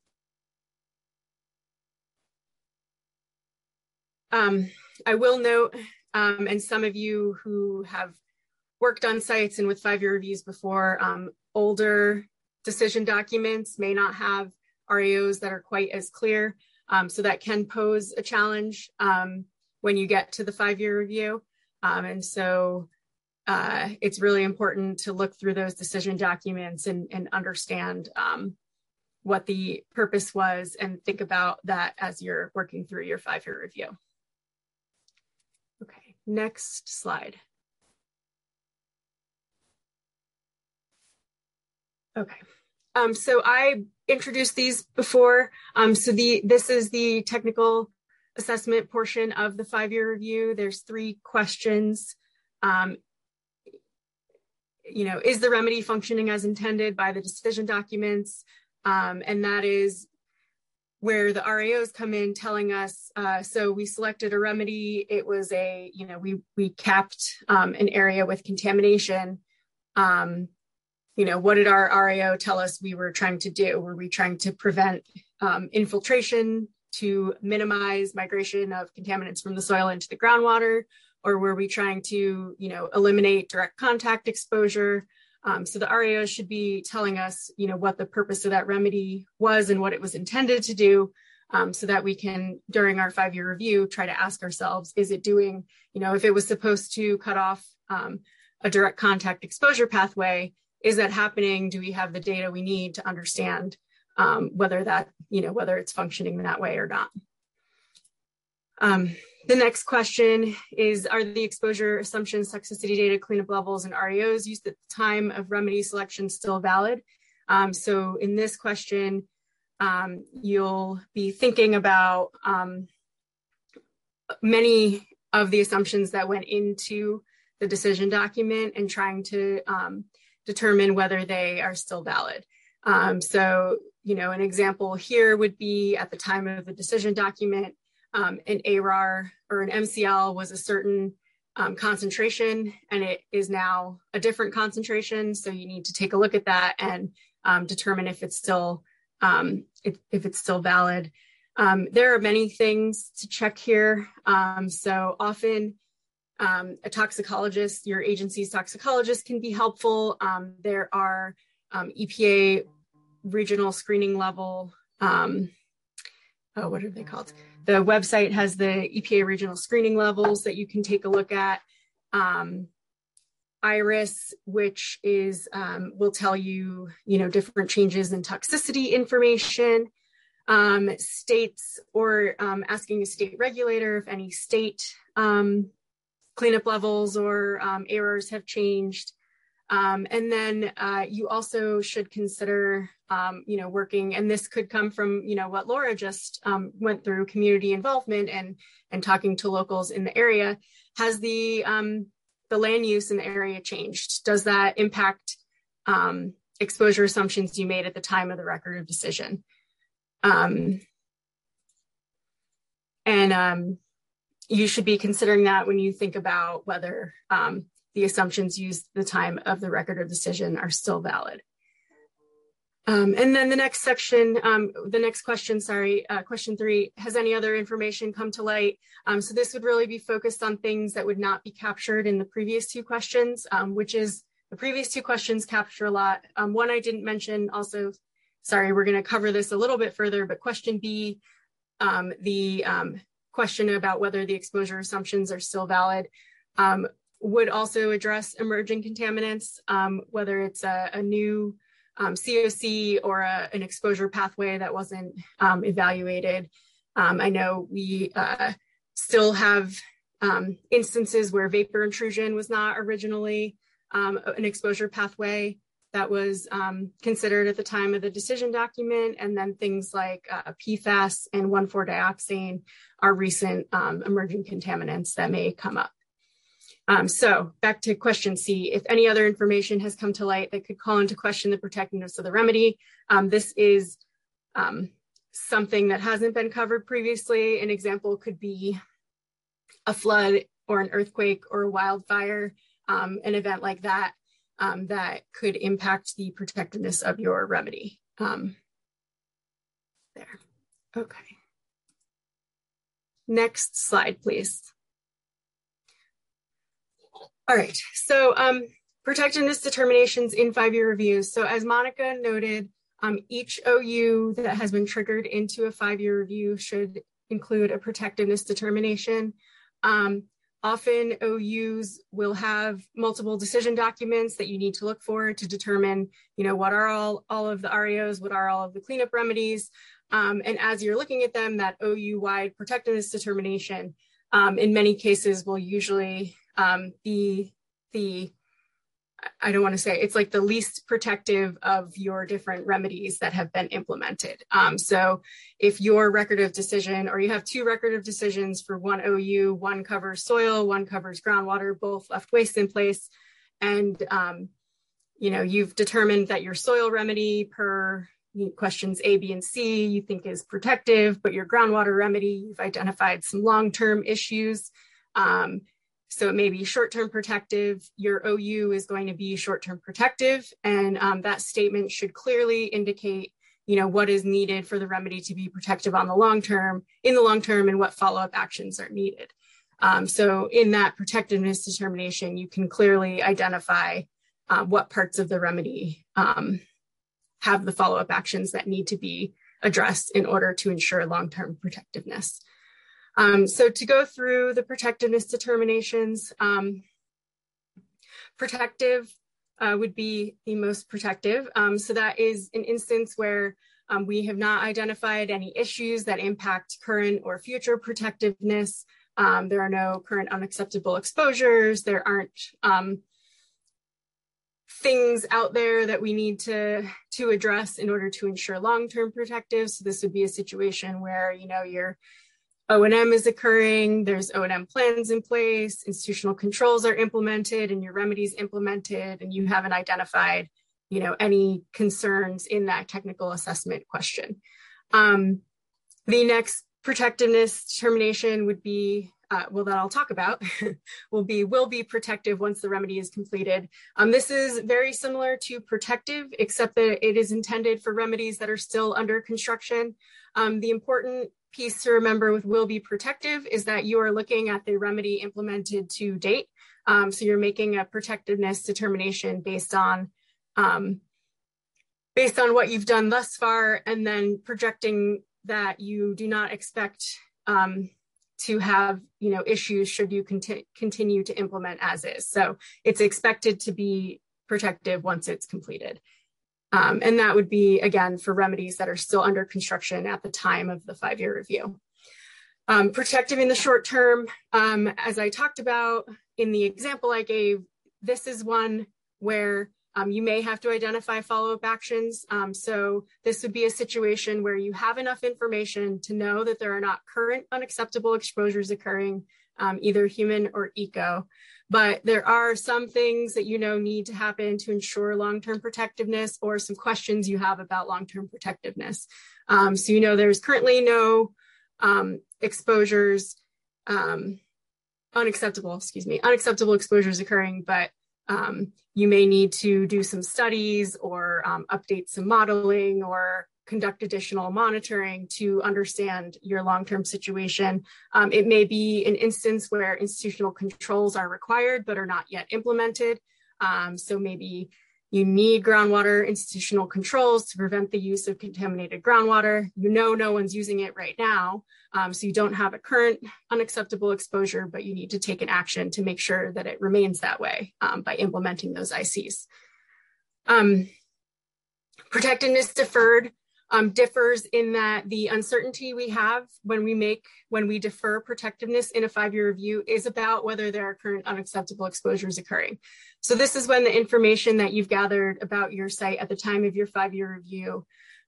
I will note, and some of you who have worked on sites and with 5-year reviews before, older decision documents may not have RAOs that are quite as clear. So that can pose a challenge when you get to the 5-year review. And so it's really important to look through those decision documents and understand what the purpose was and think about that as you're working through your 5-year review. Okay, next slide. Okay. So I introduced these before. So this is the technical assessment portion of the 5-year review. There's 3 questions. Is the remedy functioning as intended by the decision documents? And that is where the RAOs come in telling us, so we selected a remedy. It was we capped an area with contamination. What did our RAO tell us we were trying to do? Were we trying to prevent infiltration to minimize migration of contaminants from the soil into the groundwater? Or were we trying to, eliminate direct contact exposure? So the RAO should be telling us, what the purpose of that remedy was and what it was intended to do, so that we can, during our 5-year review, try to ask ourselves, is it doing, if it was supposed to cut off a direct contact exposure pathway, is that happening? Do we have the data we need to understand whether it's functioning that way or not? The next question is, are the exposure assumptions, toxicity data, cleanup levels, and RAOs used at the time of remedy selection still valid? So in this question, you'll be thinking about many of the assumptions that went into the decision document and trying to determine whether they are still valid. So, an example here would be at the time of the decision document, an ARAR or an MCL was a certain concentration, and it is now a different concentration. So you need to take a look at that and determine if it's still valid. There are many things to check here. So often a toxicologist, your agency's toxicologist, can be helpful. There are EPA regional screening level, what are they called? The website has the EPA regional screening levels that you can take a look at. IRIS, which is will tell you, different changes in toxicity information. States, or asking a state regulator if any state cleanup levels or errors have changed. And then you also should consider, working, and this could come from, what Laura just went through, community involvement and talking to locals in the area. Has the land use in the area changed? Does that impact exposure assumptions you made at the time of the record of decision? You should be considering that when you think about whether the assumptions used at the time of the record of decision are still valid. And then the next section, question 3, has any other information come to light? So this would really be focused on things that would not be captured in the previous 2 questions, which is the previous 2 questions capture a lot. One I didn't mention also, sorry, we're gonna cover this a little bit further, but question B, the question about whether the exposure assumptions are still valid, would also address emerging contaminants, whether it's a new COC or an exposure pathway that wasn't evaluated. I know we still have instances where vapor intrusion was not originally an exposure pathway that was considered at the time of the decision document, and then things like PFAS and 1,4-dioxane are recent emerging contaminants that may come up. So back to question C, if any other information has come to light that could call into question the protectiveness of the remedy, this is something that hasn't been covered previously. An example could be a flood or an earthquake or a wildfire, an event like that, that could impact the protectiveness of your remedy. There, okay. Next slide, please. All right, so protectiveness determinations in 5-year reviews. So as Monica noted, each OU that has been triggered into a 5-year review should include a protectiveness determination. Often OUs will have multiple decision documents that you need to look for to determine, what are all of the REOs, what are all of the cleanup remedies. And as you're looking at them, that OU-wide protectiveness determination in many cases will usually be I don't want to say, it's like the least protective of your different remedies that have been implemented. So if your record of decision, or you have 2 record of decisions for one OU, one covers soil, one covers groundwater, both left waste in place, and you've determined that your soil remedy per questions A, B, and C you think is protective, but your groundwater remedy, you've identified some long-term issues. So it may be short-term protective. Your OU is going to be short-term protective, and that statement should clearly indicate, what is needed for the remedy to be protective in the long term, and what follow-up actions are needed. So in that protectiveness determination, you can clearly identify what parts of the remedy have the follow-up actions that need to be addressed in order to ensure long-term protectiveness. So to go through the protectiveness determinations, protective would be the most protective. So that is an instance where we have not identified any issues that impact current or future protectiveness. There are no current unacceptable exposures. There aren't things out there that we need to address in order to ensure long-term protective. So this would be a situation where, your O&M is occurring, there's O&M plans in place, institutional controls are implemented, and your remedies implemented, and you haven't identified, any concerns in that technical assessment question. The next protectiveness determination would be, that I'll talk about, will be protective once the remedy is completed. This is very similar to protective, except that it is intended for remedies that are still under construction. The important piece to remember with will be protective is that you are looking at the remedy implemented to date. So you're making a protectiveness determination based on what you've done thus far, and then projecting that you do not expect to have issues should you continue to implement as is. So it's expected to be protective once it's completed. And that would be, again, for remedies that are still under construction at the time of the 5-year review. Protective in the short term, as I talked about in the example I gave, this is one where you may have to identify follow-up actions. So this would be a situation where you have enough information to know that there are not current unacceptable exposures occurring, either human or eco. But there are some things that need to happen to ensure long-term protectiveness, or some questions you have about long-term protectiveness. So there's currently no unacceptable exposures occurring, but you may need to do some studies or update some modeling or conduct additional monitoring to understand your long-term situation. It may be an instance where institutional controls are required but are not yet implemented. So maybe you need groundwater institutional controls to prevent the use of contaminated groundwater. No one's using it right now, so you don't have a current unacceptable exposure, but you need to take an action to make sure that it remains that way by implementing those ICs. Protectiveness deferred differs in that the uncertainty we have when we defer protectiveness in a 5-year review is about whether there are current unacceptable exposures occurring. So this is when the information that you've gathered about your site at the time of your 5-year review,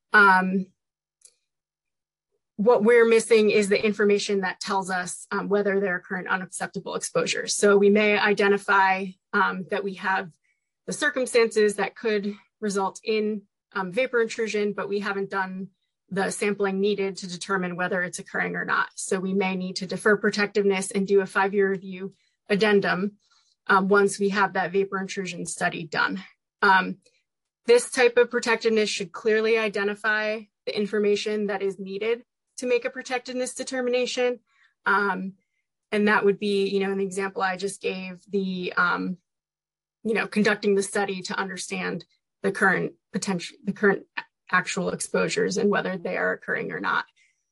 what we're missing is the information that tells us whether there are current unacceptable exposures. So we may identify that we have the circumstances that could result in vapor intrusion, but we haven't done the sampling needed to determine whether it's occurring or not. So we may need to defer protectiveness and do a 5-year review addendum once we have that vapor intrusion study done. This type of protectiveness should clearly identify the information that is needed to make a protectiveness determination. And that would be, you know, an example I just gave, the, you know, conducting the study to understand the current actual exposures and whether they are occurring or not.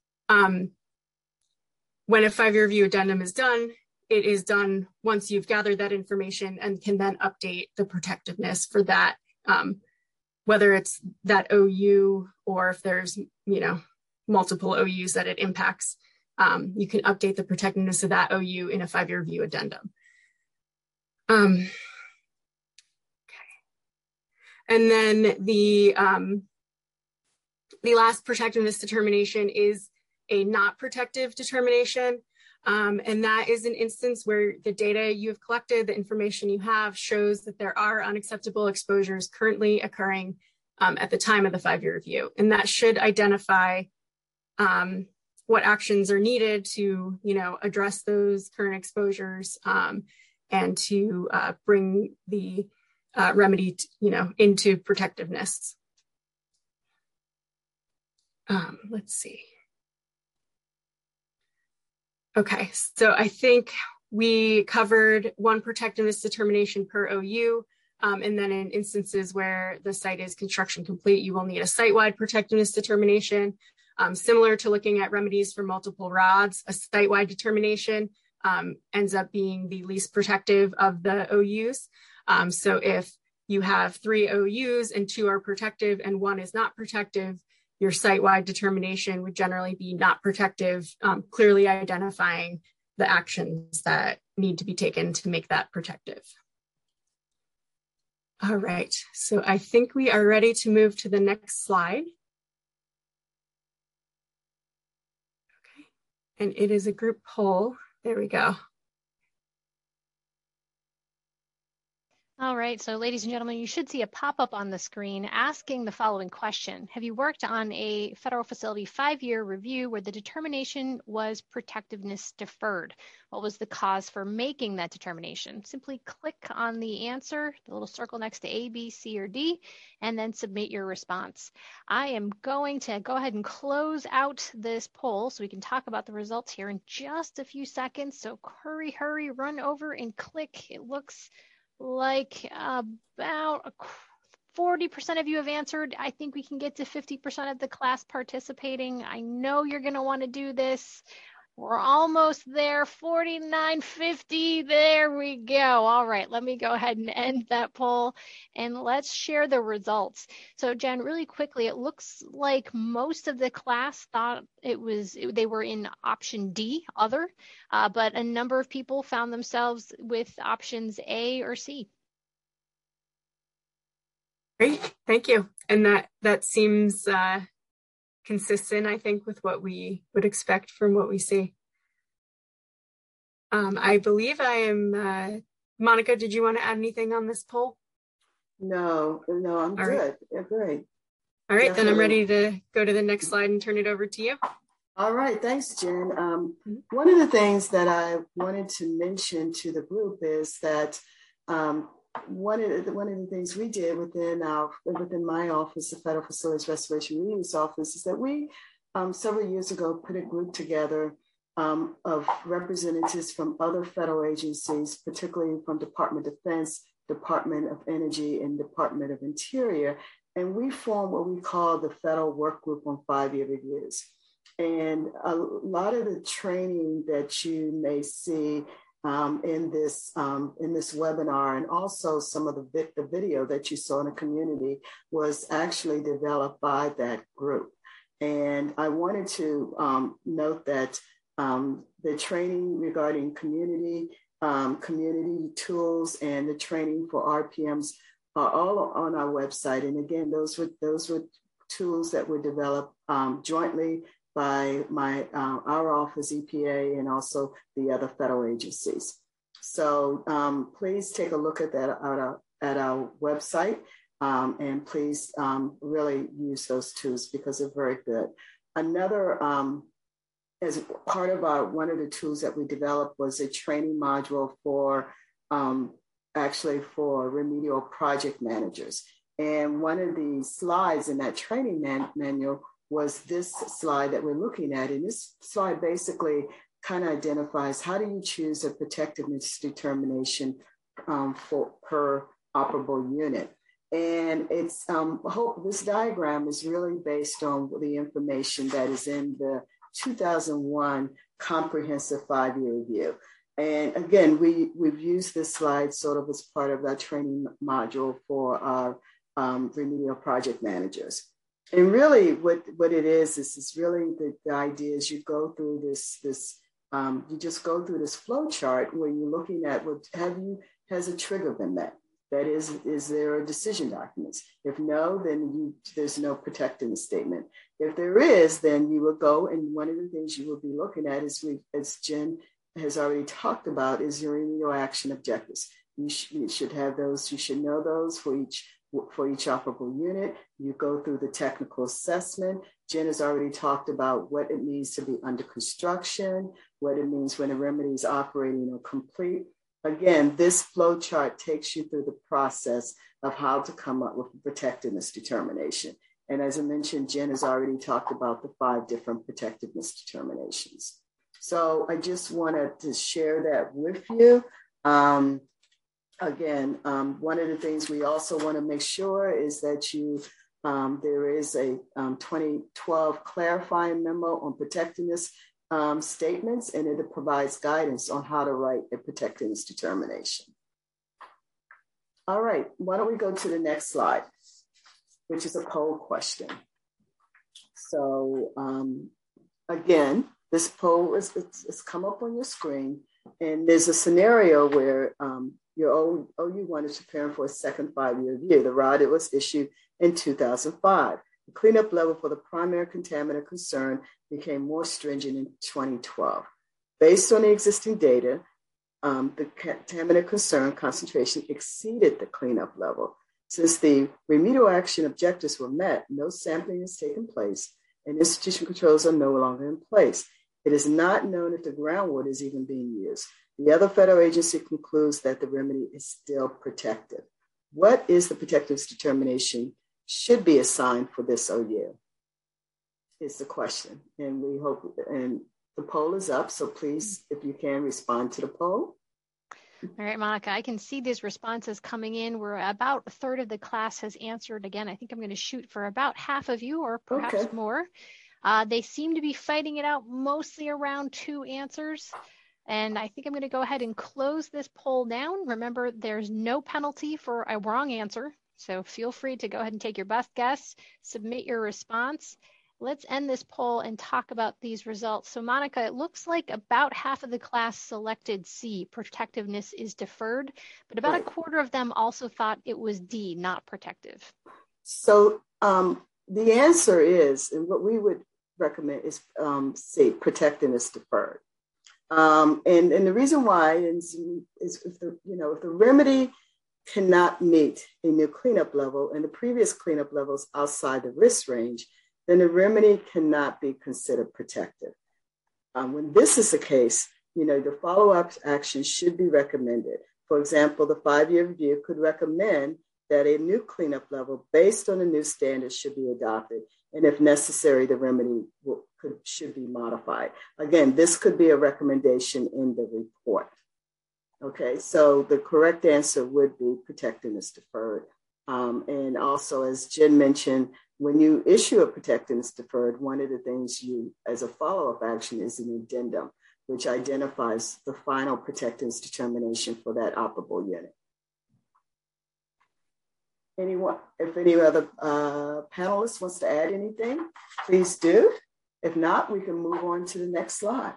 When a 5-year review addendum is done, it is done once you've gathered that information and can then update the protectiveness for that, whether it's that OU or if there's, you know, multiple OUs that it impacts, you can update the protectiveness of that OU in a 5-year review addendum. Okay. And then the last protectiveness determination is a not protective determination. And that is an instance where the data you have collected, the information you have, shows that there are unacceptable exposures currently occurring at the time of the 5-year review. And that should identify what actions are needed to, you know, address those current exposures and to bring the remedy, you know, into protectiveness. Let's see. Okay, so I think we covered one protectiveness determination per OU, and then in instances where the site is construction complete, you will need a site-wide protectiveness determination. Similar to looking at remedies for multiple rods, a site-wide determination ends up being the least protective of the OUs. So if you have 3 OUs and 2 are protective and 1 is not protective, your site-wide determination would generally be not protective, clearly identifying the actions that need to be taken to make that protective. All right, so I think we are ready to move to the next slide. Okay, and it is a group poll. There we go. All right, so ladies and gentlemen, you should see a pop-up on the screen asking the following question. Have you worked on a federal facility 5-year review where the determination was protectiveness deferred? What was the cause for making that determination? Simply click on the answer, the little circle next to A, B, C, or D, and then submit your response. I am going to go ahead and close out this poll so we can talk about the results here in just a few seconds. So hurry, hurry, run over and click. It looks like about 40% of you have answered. I think we can get to 50% of the class participating. I know you're going to want to do this. We're almost there, 49.50. There we go. All right, let me go ahead and end that poll and let's share the results. So Jen, really quickly, it looks like most of the class thought they were in option D, other, but a number of people found themselves with options A or C. Great, thank you. And that seems consistent, I think, with what we would expect from what we see. I believe I am, Monica, did you want to add anything on this poll? No, I'm All good. Right. Yeah, great. All right, Definitely. Then I'm ready to go to the next slide and turn it over to you. All right, thanks, Jen. One of the things that I wanted to mention to the group is that one of the things we did within my office, the Federal Facilities Restoration Reuse Office, is that we several years ago put a group together of representatives from other federal agencies, particularly from Department of Defense, Department of Energy, and Department of Interior, and we formed what we call the Federal Work Group on 5-year reviews. And a lot of the training that you may see in this webinar, and also some of the video that you saw in the community, was actually developed by that group. And I wanted to note that the training regarding community tools and the training for RPMs are all on our website. And again, those were tools that were developed jointly by our office, EPA, and also the other federal agencies. So please take a look at that at our website, and please really use those tools because they're very good. Another, as part of one of the tools that we developed was a training module for remedial project managers. And one of the slides in that training manual was this slide that we're looking at. And this slide basically kind of identifies how do you choose a protectiveness determination for per operable unit. And it's this diagram is really based on the information that is in the 2001 Comprehensive 5-Year Review. And again, we've used this slide sort of as part of our training module for our remedial project managers. And really what it is really the idea is you go through you just go through this flow chart where you're looking at has a trigger been met? That is there a decision documents? If no, then there's no protectiveness statement. If there is, then you will go, and one of the things you will be looking at is, as Jen has already talked about, is your remedial action objectives. You should have those. You should know those for each operable unit. You go through the technical assessment. Jen has already talked about what it means to be under construction, what it means when a remedy is operating or complete. Again, this flow chart takes you through the process of how to come up with a protectiveness determination. And as I mentioned, Jen has already talked about the 5 different protectiveness determinations. So I just wanted to share that with you. Again, one of the things we also want to make sure is that there is a 2012 clarifying memo on protectiveness statements, and it provides guidance on how to write a protectiveness determination. All right, why don't we go to the next slide, which is a poll question. So again, this poll is come up on your screen, and there's a scenario where your OU1 is preparing for a second 5-year review. The ROD was issued in 2005. The cleanup level for the primary contaminant concern became more stringent in 2012. Based on the existing data, the contaminant concern concentration exceeded the cleanup level. Since the remedial action objectives were met, no sampling has taken place, and institutional controls are no longer in place. It is not known if the groundwater is even being used. The other federal agency concludes that the remedy is still protective. What is the protectiveness determination should be assigned for this OU? Is the question. And we hope, and the poll is up. So please, if you can, respond to the poll. All right, Monica, I can see these responses coming in. We're about a third of the class has answered. Again, I think I'm going to shoot for about half of you or perhaps more. They seem to be fighting it out mostly around 2 answers. And I think I'm going to go ahead and close this poll down. Remember, there's no penalty for a wrong answer. So feel free to go ahead and take your best guess, submit your response. Let's end this poll and talk about these results. So Monica, it looks like about half of the class selected C, protectiveness is deferred, but about a quarter of them also thought it was D, not protective. So the answer is, and what we would recommend is C, protectiveness deferred. And the reason why is if the remedy cannot meet a new cleanup level and the previous cleanup levels outside the risk range, then the remedy cannot be considered protective. When this is the case, the follow-up action should be recommended. For example, the 5-year review could recommend that a new cleanup level based on the new standards should be adopted. And if necessary, the remedy should be modified. Again, this could be a recommendation in the report. Okay, so the correct answer would be protectiveness deferred. And also, as Jen mentioned, when you issue a protectiveness deferred, one of the things you, as a follow-up action, is an addendum, which identifies the final protectiveness determination for that operable unit. If any other panelists wants to add anything, please do. If not, we can move on to the next slide.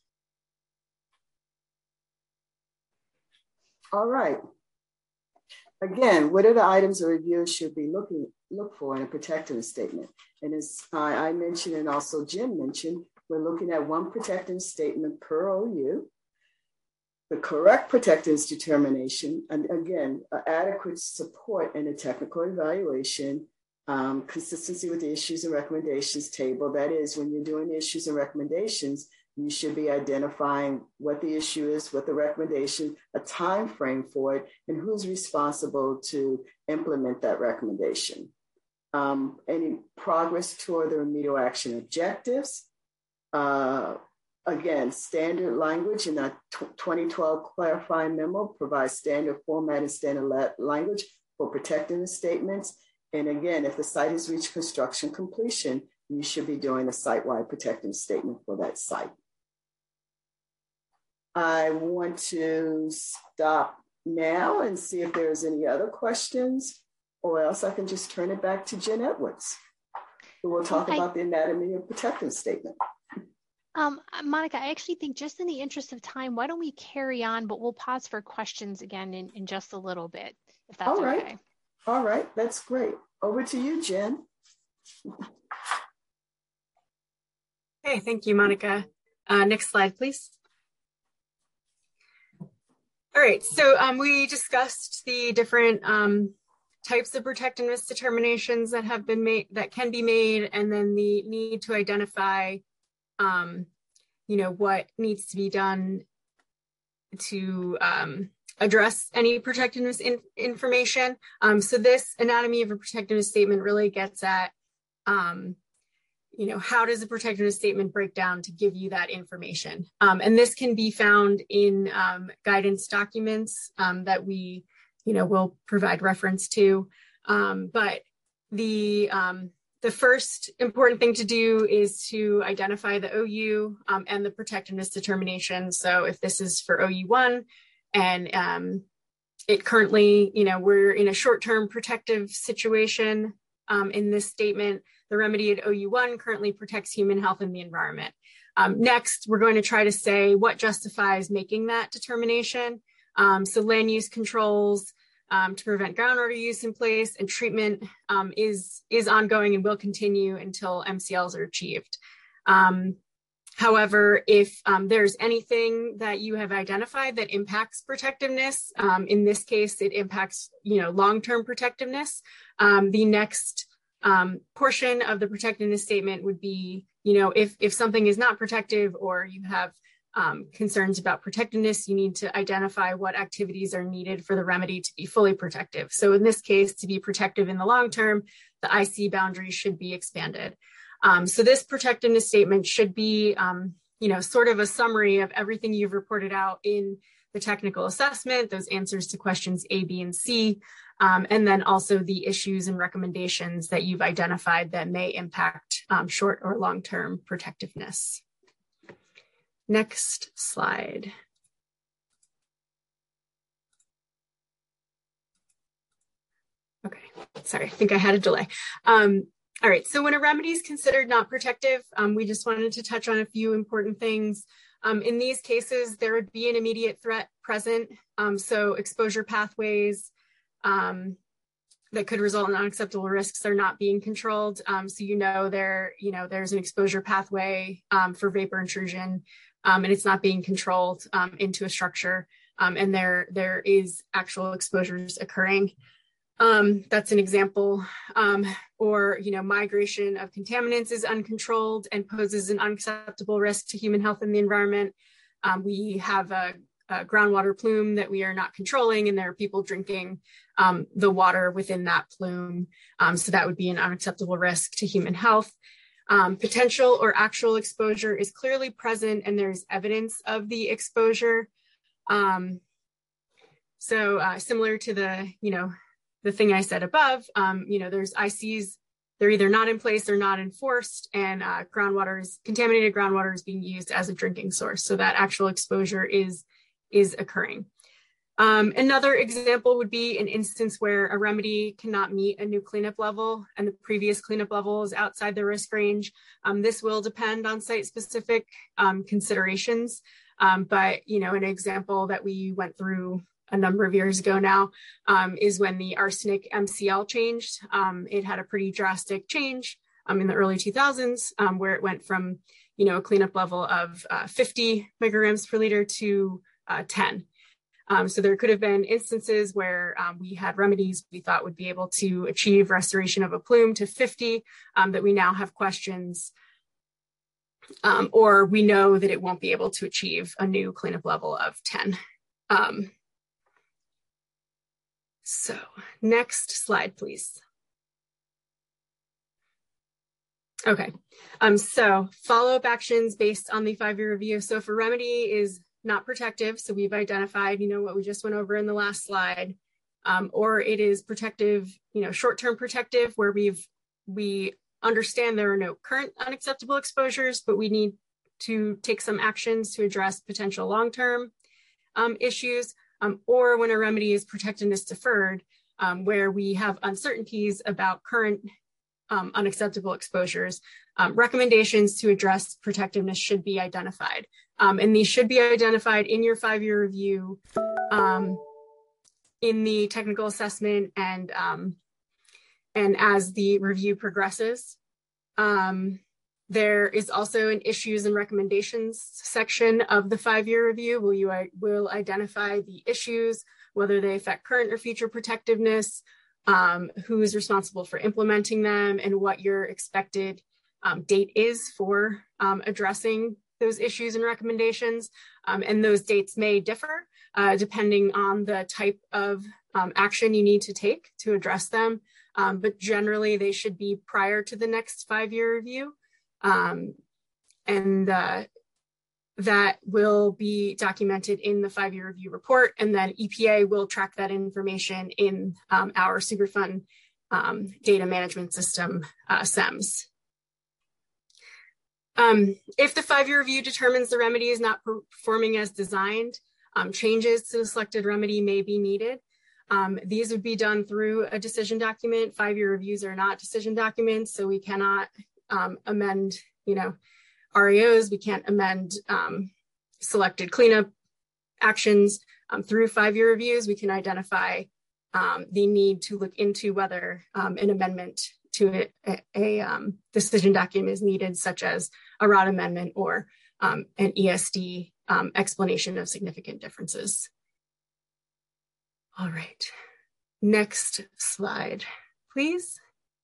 All right. Again, what are the items a reviewer should be look for in a protectiveness statement? And as I mentioned, and also Jim mentioned, we're looking at 1 protectiveness statement per OU. The correct protectiveness determination, and again, adequate support in a technical evaluation, consistency with the issues and recommendations table. That is, when you're doing issues and recommendations, you should be identifying what the issue is, what the recommendation, a time frame for it, and who's responsible to implement that recommendation. Any progress toward the remedial action objectives. again, standard language in that 2012 clarifying memo provides standard format and standard language for protecting the statements. And again, if the site has reached construction completion, you should be doing a site-wide protecting statement for that site. I want to stop now and see if there's any other questions, or else I can just turn it back to Jen Edwards, who will talk about the anatomy of protecting statement. Monica, I actually think just in the interest of time, why don't we carry on, but we'll pause for questions again in just a little bit, if that's All right. okay. All right, that's great. Over to you, Jen. Okay, thank you, Monica. Next slide, please. All right, so we discussed the different types of protectiveness determinations that have been made, that can be made, and then the need to identify what needs to be done to address any protectiveness information. So this anatomy of a protectiveness statement really gets at, how does a protectiveness statement break down to give you that information? And this can be found in guidance documents that we, will provide reference to. But the first important thing to do is to identify the OU and the protectiveness determination. So if this is for OU1 and it currently, we're in a short-term protective situation in this statement, the remedy at OU1 currently protects human health and the environment. Next, we're going to try to say what justifies making that determination. So land use controls, to prevent groundwater use in place, and treatment is ongoing and will continue until MCLs are achieved. However, if there's anything that you have identified that impacts protectiveness, in this case, it impacts long-term protectiveness. The next portion of the protectiveness statement would be, if something is not protective or you have concerns about protectiveness, you need to identify what activities are needed for the remedy to be fully protective. So in this case, to be protective in the long term, the IC boundaries should be expanded. So this protectiveness statement should be, sort of a summary of everything you've reported out in the technical assessment, those answers to questions A, B, and C, and then also the issues and recommendations that you've identified that may impact short or long-term protectiveness. Next slide. Okay, sorry, I think I had a delay. All right, so when a remedy is considered not protective, we just wanted to touch on a few important things. In these cases, there would be an immediate threat present, so exposure pathways that could result in unacceptable risks are not being controlled. So there's an exposure pathway for vapor intrusion, and it's not being controlled into a structure, and there is actual exposures occurring. That's an example. Or migration of contaminants is uncontrolled and poses an unacceptable risk to human health and the environment. We have a groundwater plume that we are not controlling, and there are people drinking the water within that plume. So that would be an unacceptable risk to human health. Potential or actual exposure is clearly present, and there's evidence of the exposure. Similar to the thing I said above, there's ICs, they're either not in place or not enforced, and contaminated groundwater is being used as a drinking source. So that actual exposure is occurring. Another example would be an instance where a remedy cannot meet a new cleanup level and the previous cleanup level is outside the risk range. This will depend on site-specific considerations, but an example that we went through a number of years ago now is when the arsenic MCL changed. It had a pretty drastic change in the early 2000s where it went from a cleanup level of 50 micrograms per liter to 10. So there could have been instances where we had remedies we thought would be able to achieve restoration of a plume to 50 that we now have questions, or we know that it won't be able to achieve a new cleanup level of 10. So next slide, please. Okay, so follow-up actions based on the 5-year review. So if a remedy is not protective, so we've identified, what we just went over in the last slide, or it is protective, short-term protective, where we understand there are no current unacceptable exposures, but we need to take some actions to address potential long-term issues, or when a remedy is protectiveness deferred, where we have uncertainties about current unacceptable exposures, recommendations to address protectiveness should be identified. And these should be identified in your 5-year review, in the technical assessment, and as the review progresses. There is also an issues and recommendations section of the 5-year review where you will identify the issues, whether they affect current or future protectiveness, who is responsible for implementing them, and what your expected date is for addressing those issues and recommendations. And those dates may differ depending on the type of action you need to take to address them. But generally, they should be prior to the next 5-year review. And that will be documented in the 5-year review report, and then EPA will track that information in our Superfund data management system, SEMS. If the 5-year review determines the remedy is not performing as designed, changes to the selected remedy may be needed. These would be done through a decision document. 5-year reviews are not decision documents, so we cannot amend, REOs, we can't amend selected cleanup actions. Through 5-year reviews, we can identify the need to look into whether an amendment to a decision document is needed, such as a ROD amendment or an ESD explanation of significant differences. All right, next slide, please.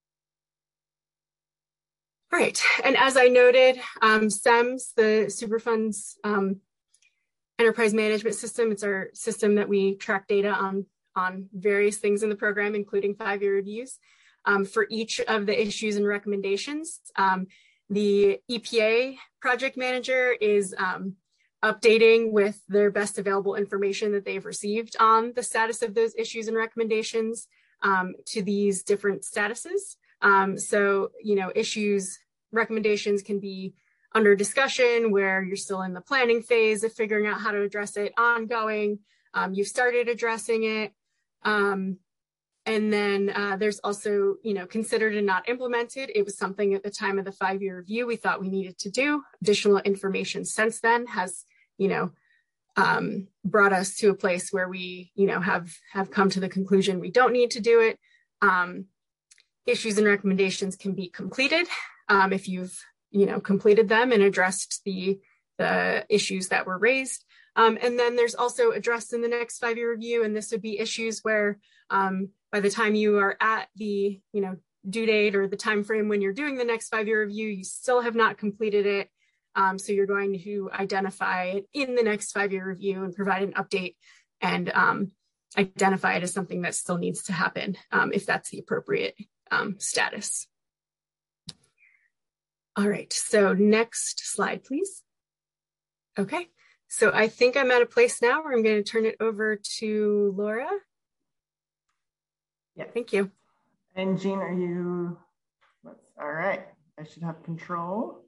All right, and as I noted, SEMS, the Superfund's enterprise management system, it's our system that we track data on various things in the program, including 5-year reviews. For each of the issues and recommendations, the EPA project manager is updating with their best available information that they've received on the status of those issues and recommendations to these different statuses. So, issues, recommendations can be under discussion where you're still in the planning phase of figuring out how to address it, ongoing, you've started addressing it. And then there's also, considered and not implemented. It was something at the time of the 5-year review we thought we needed to do. Additional information since then has, brought us to a place where we, have come to the conclusion we don't need to do it. Issues and recommendations can be completed if you've, completed them and addressed the issues that were raised. And then there's also addressed in the next 5-year review, and this would be issues where by the time you are at the, due date or the time frame when you're doing the next 5-year review, you still have not completed it. So you're going to identify it in the next 5-year review and provide an update and identify it as something that still needs to happen if that's the appropriate status. All right, so next slide, please. Okay, so I think I'm at a place now where I'm going to turn it over to Laura. Yeah, thank you. And Jean, are you, all right, I should have control.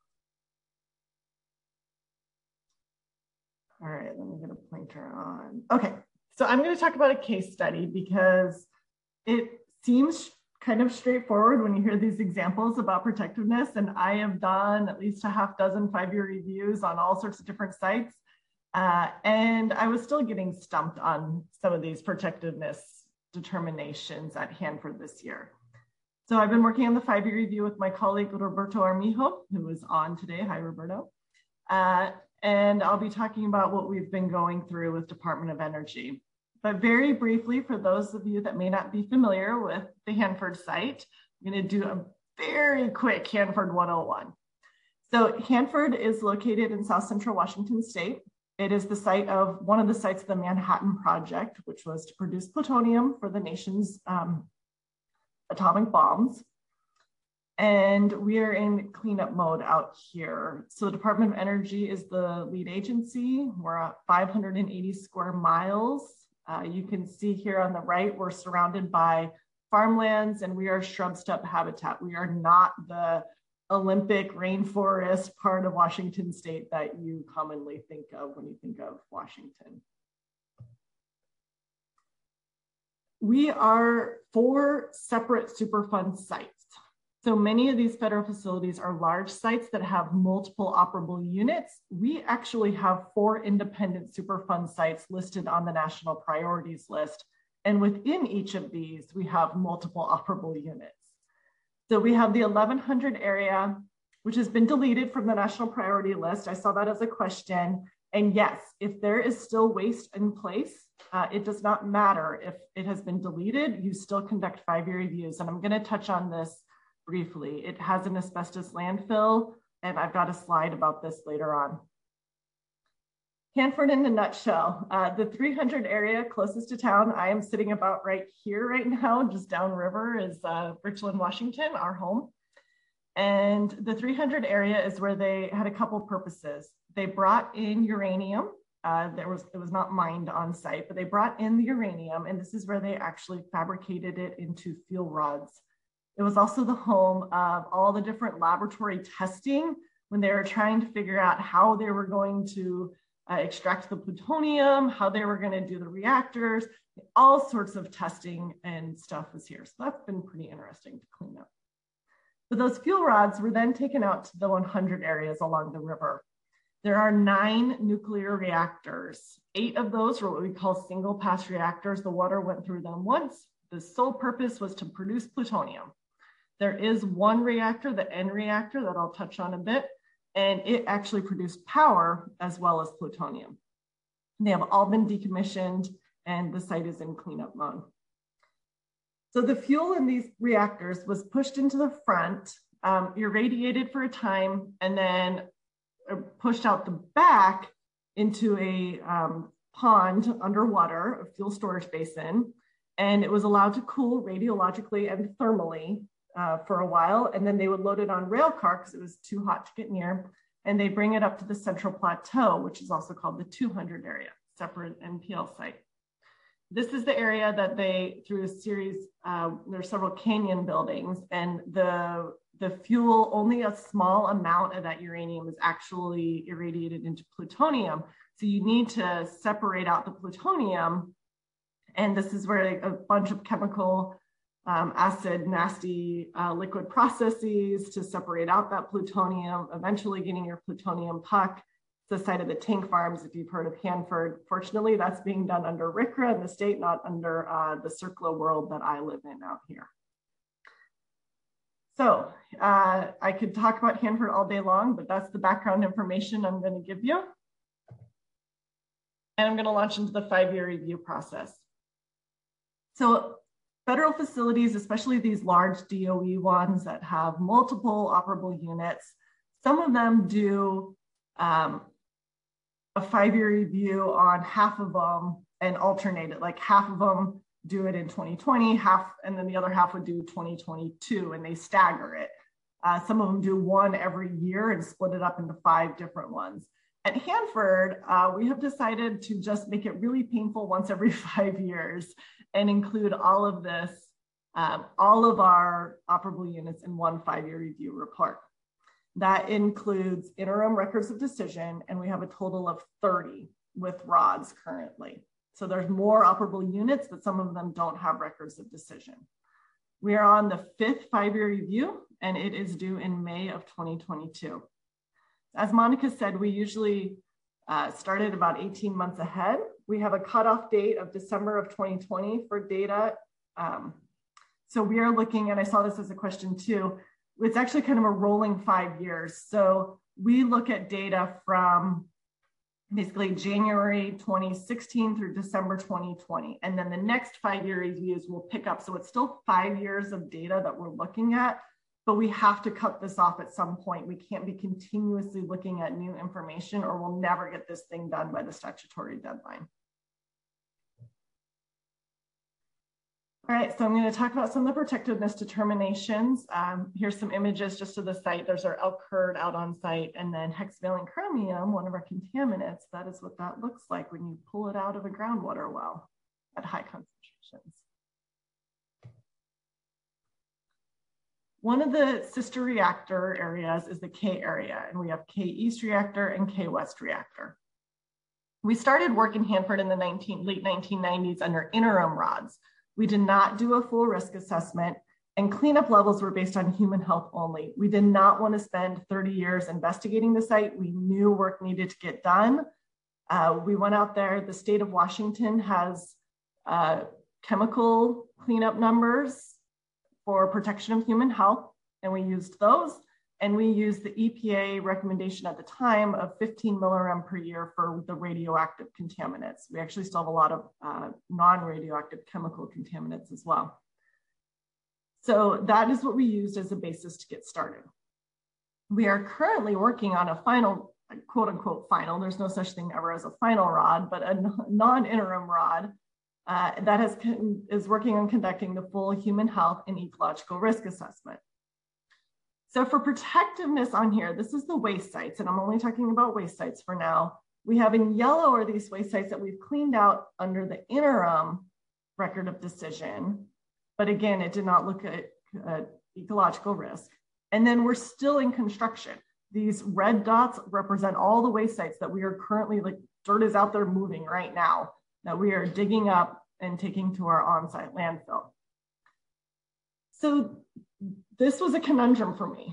All right, let me get a pointer on. Okay, so I'm going to talk about a case study because it seems kind of straightforward when you hear these examples about protectiveness, and I have done at least a half dozen 5-year reviews on all sorts of different sites, and I was still getting stumped on some of these protectiveness determinations at Hanford this year. So I've been working on the 5-year review with my colleague Roberto Armijo, who is on today. Hi, Roberto. And I'll be talking about what we've been going through with Department of Energy. But very briefly, for those of you that may not be familiar with the Hanford site, I'm going to do a very quick Hanford 101. So Hanford is located in South Central Washington State. It is the site of one of the sites of the Manhattan Project, which was to produce plutonium for the nation's atomic bombs. And we are in cleanup mode out here. So the Department of Energy is the lead agency. We're at 580 square miles. You can see here on the right, we're surrounded by farmlands and we are shrub steppe habitat. We are not the Olympic rainforest part of Washington state that you commonly think of when you think of Washington. We are 4 separate Superfund sites. So many of these federal facilities are large sites that have multiple operable units. We actually have 4 independent Superfund sites listed on the national priorities list. And within each of these, we have multiple operable units. So we have the 1100 area, which has been deleted from the national priority list. I saw that as a question. And yes, if there is still waste in place, it does not matter if it has been deleted, you still conduct 5-year reviews. And I'm going to touch on this briefly. It has an asbestos landfill, and I've got a slide about this later on. Hanford in a nutshell, the 300 area closest to town, I am sitting about right here right now, just downriver is Richland, Washington, our home. And the 300 area is where they had a couple purposes. They brought in uranium. It was not mined on site, but they brought in the uranium, and this is where they actually fabricated it into fuel rods. It was also the home of all the different laboratory testing when they were trying to figure out how they were going to extract the plutonium, how they were going to do the reactors, all sorts of testing and stuff was here. So that's been pretty interesting to clean up. But those fuel rods were then taken out to the 100 areas along the river. There are 9 nuclear reactors. 8 of those are what we call single pass reactors. The water went through them once. The sole purpose was to produce plutonium. There is 1 reactor, the N reactor, that I'll touch on a bit, and it actually produced power as well as plutonium. They have all been decommissioned and the site is in cleanup mode. So the fuel in these reactors was pushed into the front, irradiated for a time, and then pushed out the back into a pond underwater, a fuel storage basin, and it was allowed to cool radiologically and thermally for a while, and then they would load it on rail car because it was too hot to get near, and they bring it up to the Central Plateau, which is also called the 200 area, separate NPL site. This is the area that they, through a series, there are several canyon buildings, and the fuel, only a small amount of that uranium is actually irradiated into plutonium. So you need to separate out the plutonium, and this is where a bunch of chemical acid, nasty liquid processes to separate out that plutonium, eventually getting your plutonium puck. The site of the tank farms, if you've heard of Hanford. Fortunately, that's being done under RCRA in the state, not under the CERCLA world that I live in out here. So I could talk about Hanford all day long, but that's the background information I'm going to give you. And I'm going to launch into the 5-year review process. So federal facilities, especially these large DOE ones that have multiple operable units, some of them do a 5-year review on half of them and alternate it, like half of them do it in 2020, and then the other half would do 2022, and they stagger it. Some of them do one every year and split it up into 5 different ones. At Hanford, we have decided to just make it really painful once every 5 years and include all of this, all of our operable units in one 5-year review report. That includes interim records of decision, and we have a total of 30 with RODS currently. So there's more operable units, but some of them don't have records of decision. We are on the 5th 5-year review, and it is due in May of 2022. As Monica said, we usually started about 18 months ahead. We have a cutoff date of December of 2020 for data. So we are looking, and I saw this as a question too, it's actually kind of a rolling 5 years. So we look at data from basically January 2016 through December 2020. And then the next 5-year reviews will pick up. So it's still 5 years of data that we're looking at, but we have to cut this off at some point. We can't be continuously looking at new information or we'll never get this thing done by the statutory deadline. All right, so I'm going to talk about some of the protectiveness determinations. Here's some images just of the site. There's our elk herd out on site, and then hexavalent chromium, one of our contaminants. That is what that looks like when you pull it out of a groundwater well at high concentrations. One of the sister reactor areas is the K area, and we have K East reactor and K West reactor. We started work in Hanford in the late 1990s under interim RODs. We did not do a full risk assessment, and cleanup levels were based on human health only. We did not want to spend 30 years investigating the site. We knew work needed to get done. We went out there. The state of Washington has chemical cleanup numbers for protection of human health, and we used those. And we used the EPA recommendation at the time of 15 millirem per year for the radioactive contaminants. We actually still have a lot of non-radioactive chemical contaminants as well. So that is what we used as a basis to get started. We are currently working on a final, quote unquote final, there's no such thing ever as a final ROD, but a non-interim ROD that is working on conducting the full human health and ecological risk assessment. So for protectiveness on here, this is the waste sites, and I'm only talking about waste sites for now. We have in yellow are these waste sites that we've cleaned out under the interim record of decision. But again, it did not look at ecological risk. And then we're still in construction. These red dots represent all the waste sites that we are currently, like dirt is out there moving right now, that we are digging up and taking to our on-site landfill. So this was a conundrum for me.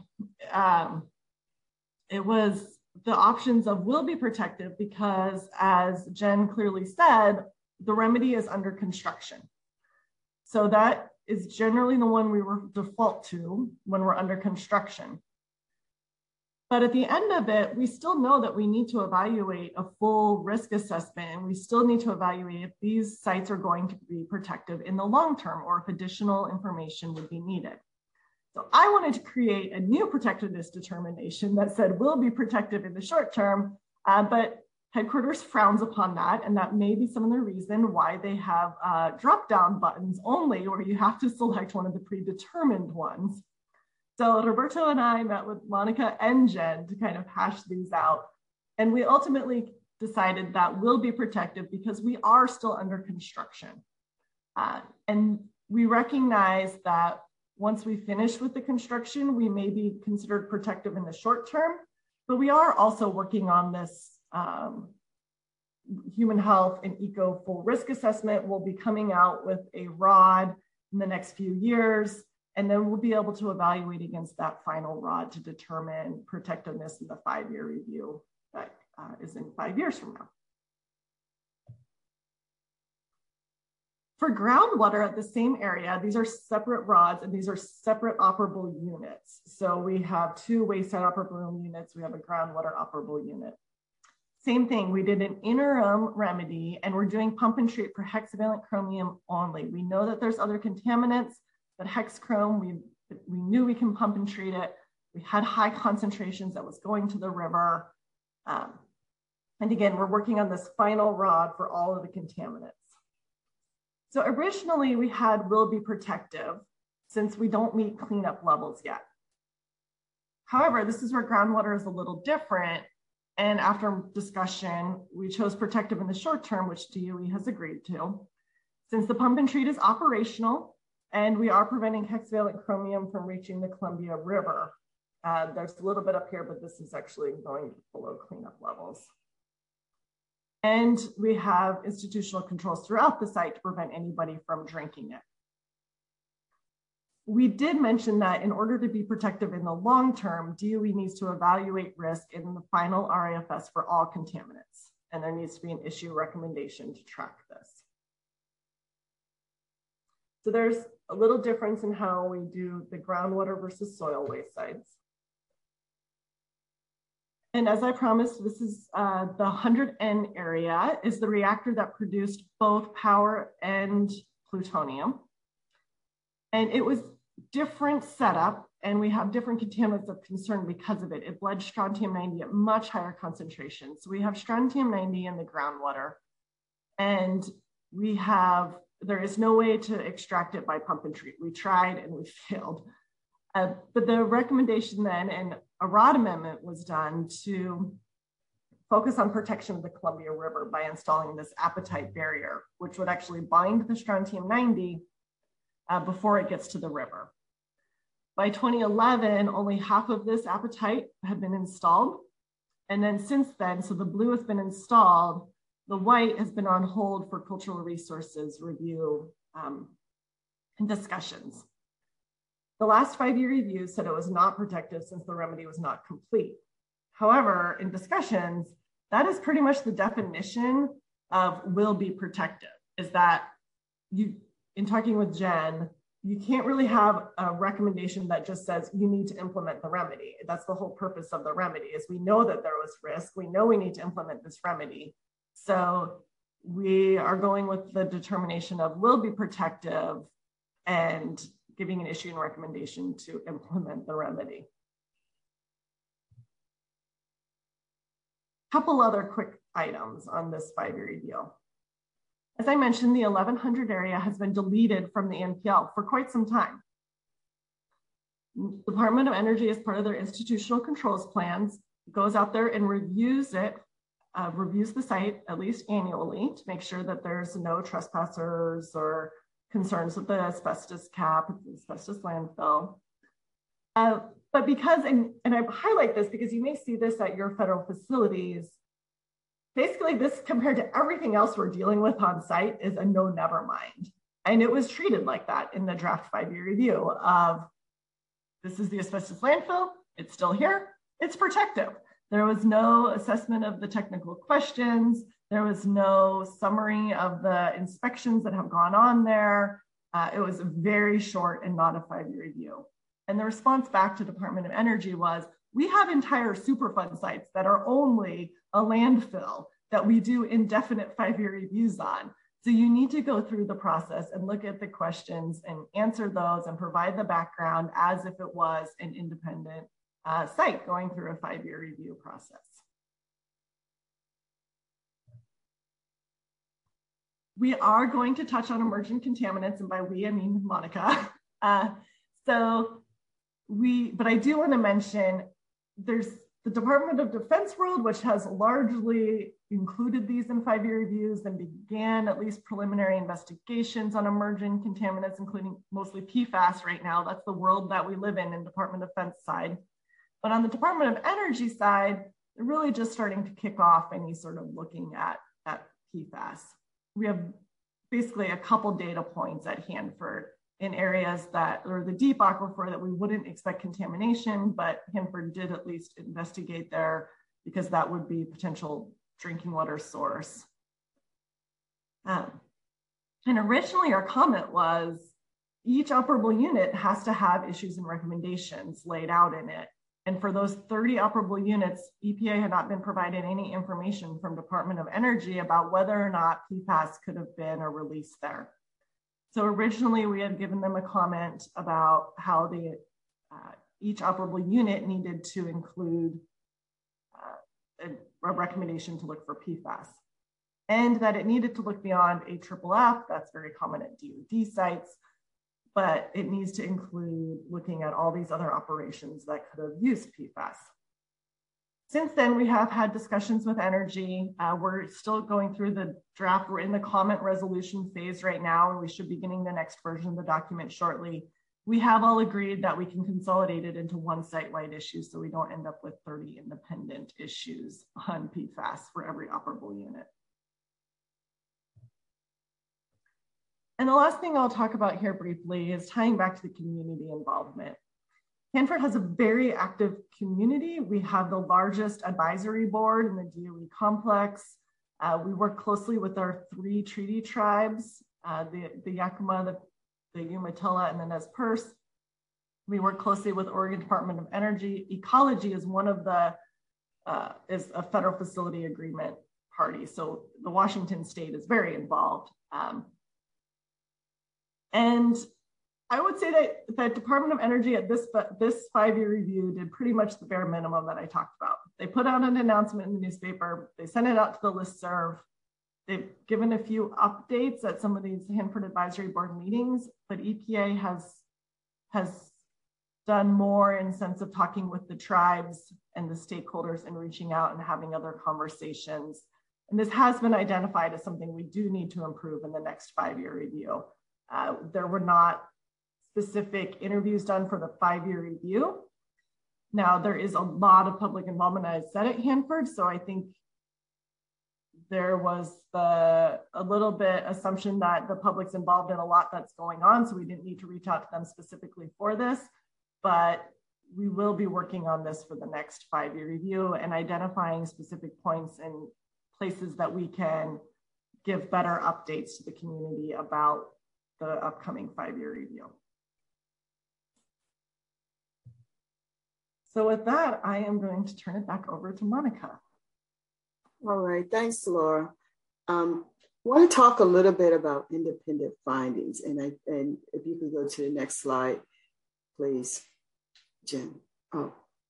It was the options of will be protective because, as Jen clearly said, the remedy is under construction. So that is generally the one we default to when we're under construction. But at the end of it, we still know that we need to evaluate a full risk assessment, and we still need to evaluate if these sites are going to be protective in the long term or if additional information would be needed. So I wanted to create a new protectiveness determination that said will be protective in the short term, but headquarters frowns upon that, and that may be some of the reason why they have drop-down buttons only, where you have to select one of the predetermined ones. So Roberto and I met with Monica and Jen to kind of hash these out, and we ultimately decided that will be protective because we are still under construction. And we recognize that once we finish with the construction, we may be considered protective in the short term, but we are also working on this human health and eco full risk assessment. We'll be coming out with a ROD in the next few years, and then we'll be able to evaluate against that final ROD to determine protectiveness in the 5-year review that is in 5 years from now. For groundwater at the same area, these are separate RODs and these are separate operable units. So we have 2 waste site operable units. We have a groundwater operable unit. Same thing, we did an interim remedy and we're doing pump and treat for hexavalent chromium only. We know that there's other contaminants, but hex chrome, we knew we can pump and treat it. We had high concentrations that was going to the river. And again, we're working on this final ROD for all of the contaminants. So originally we had will be protective since we don't meet cleanup levels yet. However, this is where groundwater is a little different. And after discussion, we chose protective in the short term, which DOE has agreed to. Since the pump and treat is operational and we are preventing hexavalent chromium from reaching the Columbia River. There's a little bit up here, but this is actually going below cleanup levels. And we have institutional controls throughout the site to prevent anybody from drinking it. We did mention that in order to be protective in the long term, DOE needs to evaluate risk in the final RAFS for all contaminants. And there needs to be an issue recommendation to track this. So there's a little difference in how we do the groundwater versus soil waste sites. And as I promised, this is the 100N area is the reactor that produced both power and plutonium. And it was different setup, and we have different contaminants of concern because of it. It bled strontium-90 at much higher concentrations. So we have strontium-90 in the groundwater, and we have there is no way to extract it by pump and treat. We tried and we failed. But the recommendation then, and a ROD amendment was done to focus on protection of the Columbia River by installing this apatite barrier, which would actually bind the strontium-90 before it gets to the river. By 2011, only half of this apatite had been installed. And then since then, so the blue has been installed, the white has been on hold for cultural resources review and discussions. The last 5-year review said it was not protective since the remedy was not complete. However, in discussions, that is pretty much the definition of will be protective, is that you, in talking with Jen, you can't really have a recommendation that just says you need to implement the remedy. That's the whole purpose of the remedy, is we know that there was risk. We know we need to implement this remedy. So we are going with the determination of will be protective and giving an issuing recommendation to implement the remedy. Couple other quick items on this 5-year review. As I mentioned, the 1100 area has been deleted from the NPL for quite some time. The Department of Energy, as part of their institutional controls plans, goes out there and reviews it, reviews the site at least annually to make sure that there's no trespassers or concerns with the asbestos cap, asbestos landfill. But because, and I highlight this because you may see this at your federal facilities, basically this compared to everything else we're dealing with on site is a no, never mind. And it was treated like that in the draft 5-year review of, this is the asbestos landfill, it's still here, it's protective. There was no assessment of the technical questions. There was no summary of the inspections that have gone on there. It was very short and not a 5-year review. And the response back to Department of Energy was, we have entire Superfund sites that are only a landfill that we do indefinite 5-year reviews on. So you need to go through the process and look at the questions and answer those and provide the background as if it was an independent site going through a 5-year review process. We are going to touch on emerging contaminants, and by we, I mean Monica. But I do want to mention there's the Department of Defense world, which has largely included these in 5-year reviews and began at least preliminary investigations on emerging contaminants, including mostly PFAS right now. That's the world that we live in Department of Defense side. But on the Department of Energy side, they're really just starting to kick off any sort of looking at PFAS. We have basically a couple data points at Hanford in areas that are the deep aquifer that we wouldn't expect contamination, but Hanford did at least investigate there because that would be potential drinking water source. And originally our comment was each operable unit has to have issues and recommendations laid out in it. And for those 30 operable units, EPA had not been provided any information from Department of Energy about whether or not PFAS could have been a release there. So originally we had given them a comment about how each operable unit needed to include a recommendation to look for PFAS, and that it needed to look beyond AFFF, that's very common at DoD sites, but it needs to include looking at all these other operations that could have used PFAS. Since then, we have had discussions with Energy. We're still going through the draft. We're in the comment resolution phase right now, and we should be getting the next version of the document shortly. We have all agreed that we can consolidate it into one site-wide issue so we don't end up with 30 independent issues on PFAS for every operable unit. And the last thing I'll talk about here briefly is tying back to the community involvement. Hanford has a very active community. We have the largest advisory board in the DOE complex. We work closely with our 3 treaty tribes, the Yakima, the Umatilla, and the Nez Perce. We work closely with Oregon Department of Energy. Ecology is one of the, is a federal facility agreement party. So the Washington state is very involved. And I would say that the Department of Energy at this 5-year review did pretty much the bare minimum that I talked about. They put out an announcement in the newspaper, they sent it out to the listserv, they've given a few updates at some of these Hanford Advisory Board meetings, but EPA has done more in sense of talking with the tribes and the stakeholders and reaching out and having other conversations. And this has been identified as something we do need to improve in the next 5-year review. There were not specific interviews done for the 5-year review. Now, there is a lot of public involvement, as I said, at Hanford, so I think there was a little bit assumption that the public's involved in a lot that's going on, so we didn't need to reach out to them specifically for this, but we will be working on this for the next 5-year review and identifying specific points and places that we can give better updates to the community about the upcoming 5-year review. So with that, I am going to turn it back over to Monica. All right, thanks, Laura. I want to talk a little bit about independent findings, and if you can go to the next slide, please, Jen. Oh,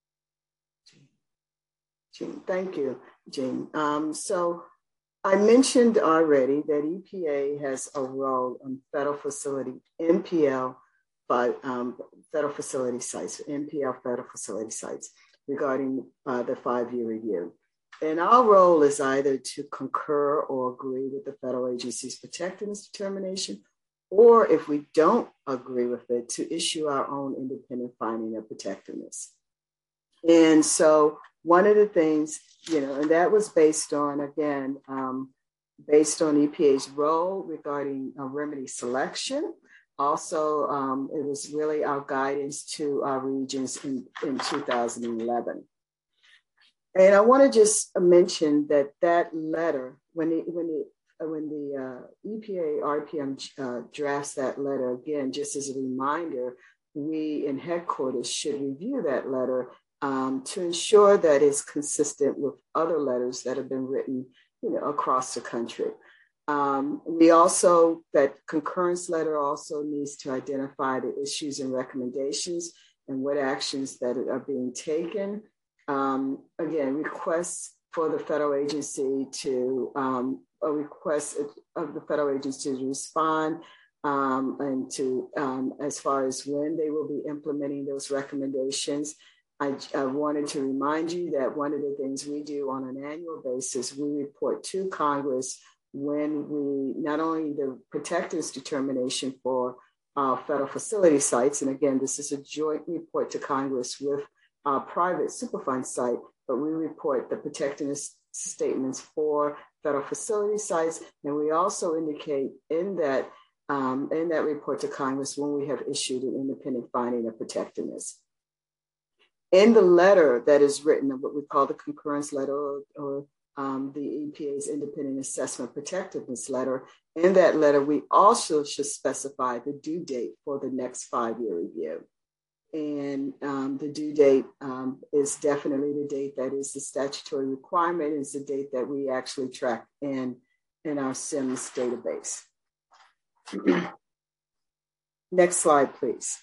Jean, thank you, Jean. So I mentioned already that EPA has a role on federal facility NPL, but federal facility sites, NPL federal facility sites regarding the 5-year review. And our role is either to concur or agree with the federal agency's protectiveness determination, or if we don't agree with it, to issue our own independent finding of protectiveness. And so one of the things, and that was based on, again, based on EPA's role regarding remedy selection. Also, it was really our guidance to our regions in 2011. And I want to just mention that letter, when the EPA RPM drafts that letter, again, just as a reminder, we in headquarters should review that letter to ensure that it's consistent with other letters that have been written, across the country. That concurrence letter also needs to identify the issues and recommendations and what actions that are being taken. Again, requests for the federal agency to, a request of the federal agency to respond and to, as far as when they will be implementing those recommendations. I wanted to remind you that one of the things we do on an annual basis, we report to Congress when we, not only the protectiveness determination for federal facility sites, and again, this is a joint report to Congress with our private Superfund site, but we report the protectiveness statements for federal facility sites, and we also indicate in that report to Congress when we have issued an independent finding of protectiveness. In the letter that is written, what we call the concurrence letter or the EPA's independent assessment protectiveness letter, in that letter, we also should specify the due date for the next 5-year review. And the due date is definitely the date that is the statutory requirement. It's the date that we actually track in our SIMS database. Next slide, please.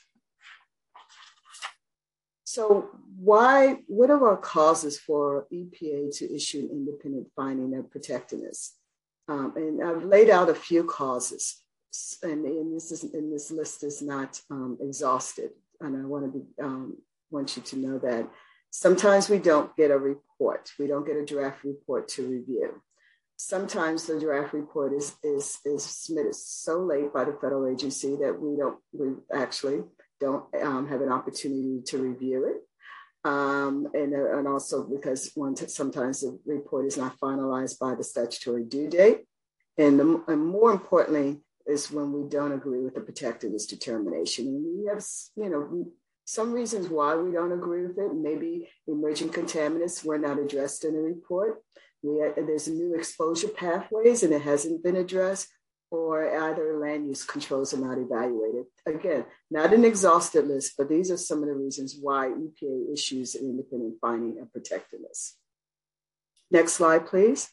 So what are our causes for EPA to issue an independent finding of protectiveness? And I've laid out a few causes, and this list is not exhausted. And I want you to know that sometimes we don't get a report. We don't get a draft report to review. Sometimes the draft report is submitted so late by the federal agency that we actually don't have an opportunity to review it. And also because sometimes the report is not finalized by the statutory due date. And more importantly, is when we don't agree with the protectiveness determination. And we have, some reasons why we don't agree with it. Maybe emerging contaminants were not addressed in the report. There's new exposure pathways and it hasn't been addressed, or either land use controls are not evaluated. Again, not an exhaustive list, but these are some of the reasons why EPA issues an independent finding of protectiveness. Next slide, please.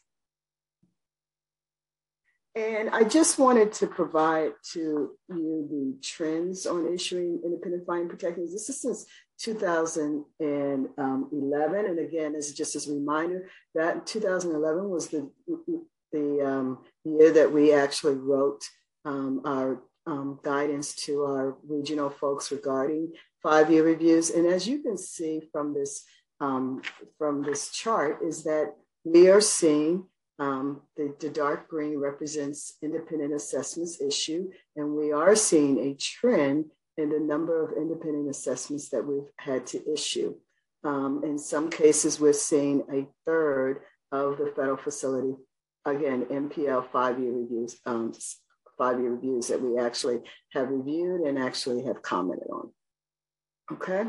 And I just wanted to provide to you the trends on issuing independent finding protectiveness. This is since 2011. And again, just as a reminder, that 2011 was the year that we actually wrote our guidance to our regional folks regarding 5-year reviews. And as you can see from this chart, is that we are seeing the dark green represents independent assessments issue, and we are seeing a trend in the number of independent assessments that we've had to issue. In some cases, we're seeing a third of the federal facility, again, MPL 5-year reviews, 5-year reviews that we actually have reviewed and actually have commented on. Okay.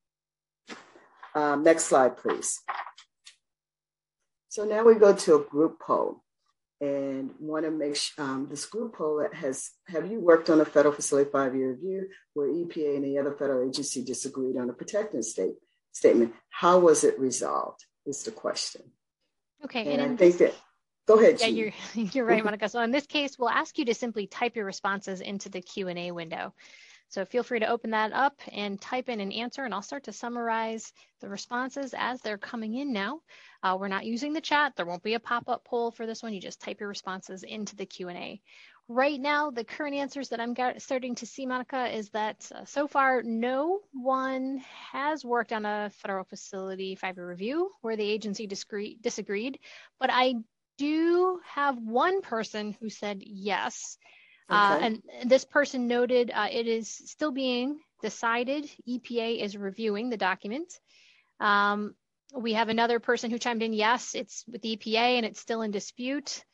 Next slide, please. So now we go to a group poll, and want to make this group poll that have you worked on a federal facility 5-year review where EPA and the other federal agency disagreed on a protective statement? How was it resolved is the question. Okay. And I think that, go ahead, Jean. Yeah, you're right, Monica. So in this case, we'll ask you to simply type your responses into the Q&A window. So feel free to open that up and type in an answer, and I'll start to summarize the responses as they're coming in now. We're not using the chat. There won't be a pop-up poll for this one. You just type your responses into the Q&A. Right now, the current answers that I'm starting to see, Monica, is that so far, no one has worked on a federal facility 5-year review where the agency disagreed, but I do have one person who said yes. Okay. And this person noted it is still being decided. EPA is reviewing the document. We have another person who chimed in, yes, it's with the EPA and it's still in dispute.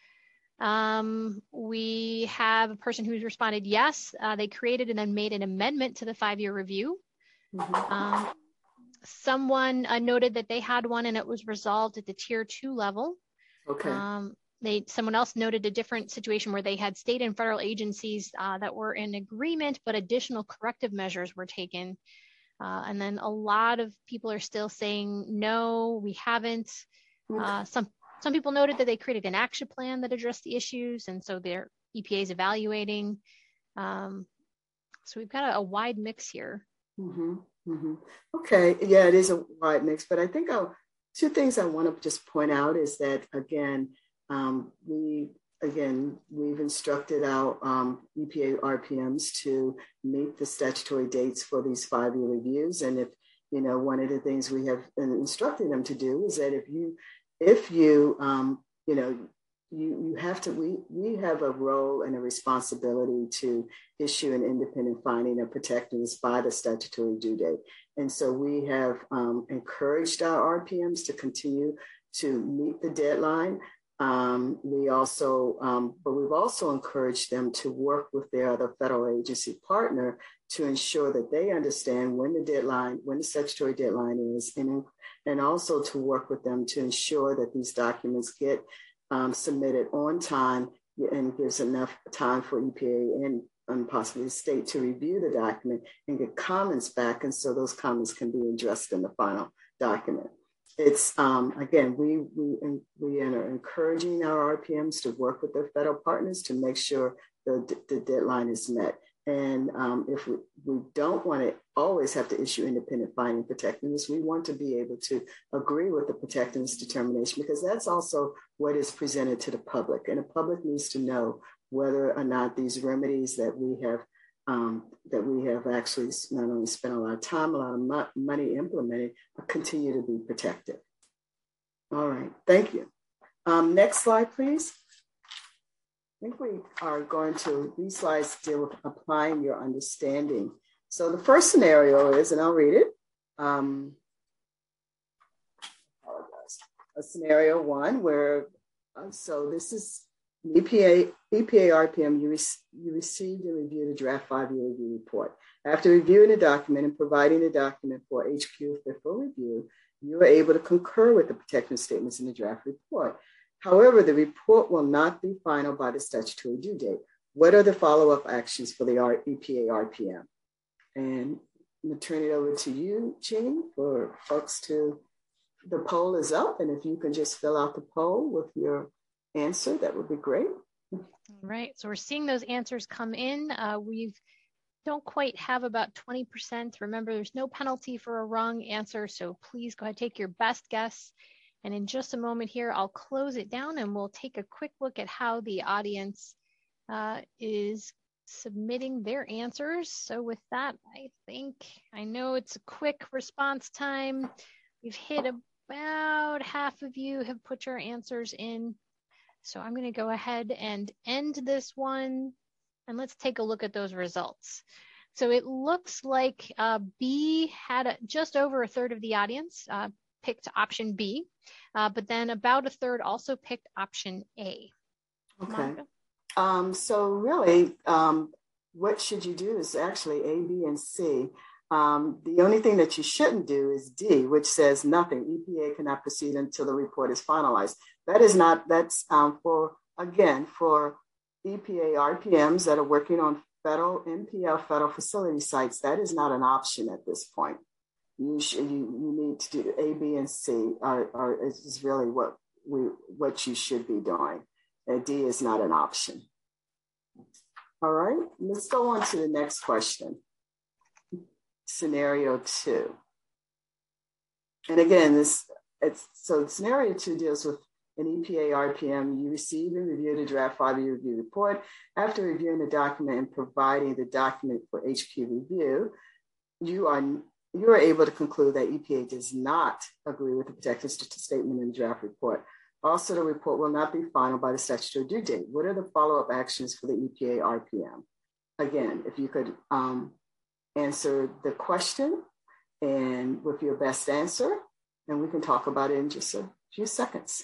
We have a person who's responded, yes, they created and then made an amendment to the 5-year review. Mm-hmm. Someone noted that they had one and it was resolved at the tier 2 level. Okay. Someone else noted a different situation where they had state and federal agencies that were in agreement, but additional corrective measures were taken. And then a lot of people are still saying, no, we haven't. Some people noted that they created an action plan that addressed the issues, and so their EPA is evaluating. So we've got a wide mix here. Mm-hmm. Mm-hmm. Okay, yeah, it is a wide mix, but I think two things I want to just point out is that, again, we've instructed our EPA RPMs to meet the statutory dates for these 5-year reviews. And if, one of the things we have been instructing them to do is that you have to, we have a role and a responsibility to issue an independent finding of protectiveness by the statutory due date. And so we have encouraged our RPMs to continue to meet the deadline. We've also encouraged them to work with their other federal agency partner to ensure that they understand when the statutory deadline is, and also to work with them to ensure that these documents get submitted on time and gives enough time for EPA and possibly the state to review the document and get comments back, and so those comments can be addressed in the final document. It's again, we are encouraging our RPMs to work with their federal partners to make sure the deadline is met. And if we don't want to always have to issue independent finding protectiveness, we want to be able to agree with the protectiveness determination, because that's also what is presented to the public. And the public needs to know whether or not these remedies that we have actually not only spent a lot of time, a lot of money implementing, but continue to be protected. All right, thank you. Next slide, please. I think we are going to, these slides deal with applying your understanding. So the first scenario is, and I'll read it. A scenario 1 where, so this is EPA RPM, you received and reviewed a draft 5-year review report. After reviewing the document and providing the document for HQ for review, you are able to concur with the protective statements in the draft report. However, the report will not be final by the statutory due date. What are the follow-up actions for the EPA RPM? And I'm going to turn it over to you, Jean, for folks to, the poll is up, and if you can just fill out the poll with your answer, that would be great. All right, so we're seeing those answers come in. We don't quite have about 20%. Remember, there's no penalty for a wrong answer, so please go ahead, take your best guess. And in just a moment here, I'll close it down and we'll take a quick look at how the audience is submitting their answers. So with that, I know it's a quick response time. We've hit about half of you have put your answers in. So I'm going to go ahead and end this one and let's take a look at those results. So it looks like B had just over a third of the audience picked option B, but then about a third also picked option A. Okay. So really, what should you do is actually A, B, and C. The only thing that you shouldn't do is D, which says nothing. EPA cannot proceed until the report is finalized. That's for EPA RPMs that are working on federal NPL federal facility sites. That is not an option at this point. You need to do A, B, and C is really what you should be doing. D is not an option. All right, let's go on to the next question. Scenario 2. And again, scenario 2 deals with an EPA RPM. You receive and review the draft 5-year review report. After reviewing the document and providing the document for HP review, you are able to conclude that EPA does not agree with the protective statement in the draft report. Also, the report will not be final by the statutory due date. What are the follow-up actions for the EPA RPM? Again, if you could answer the question and with your best answer, and we can talk about it in just a few seconds.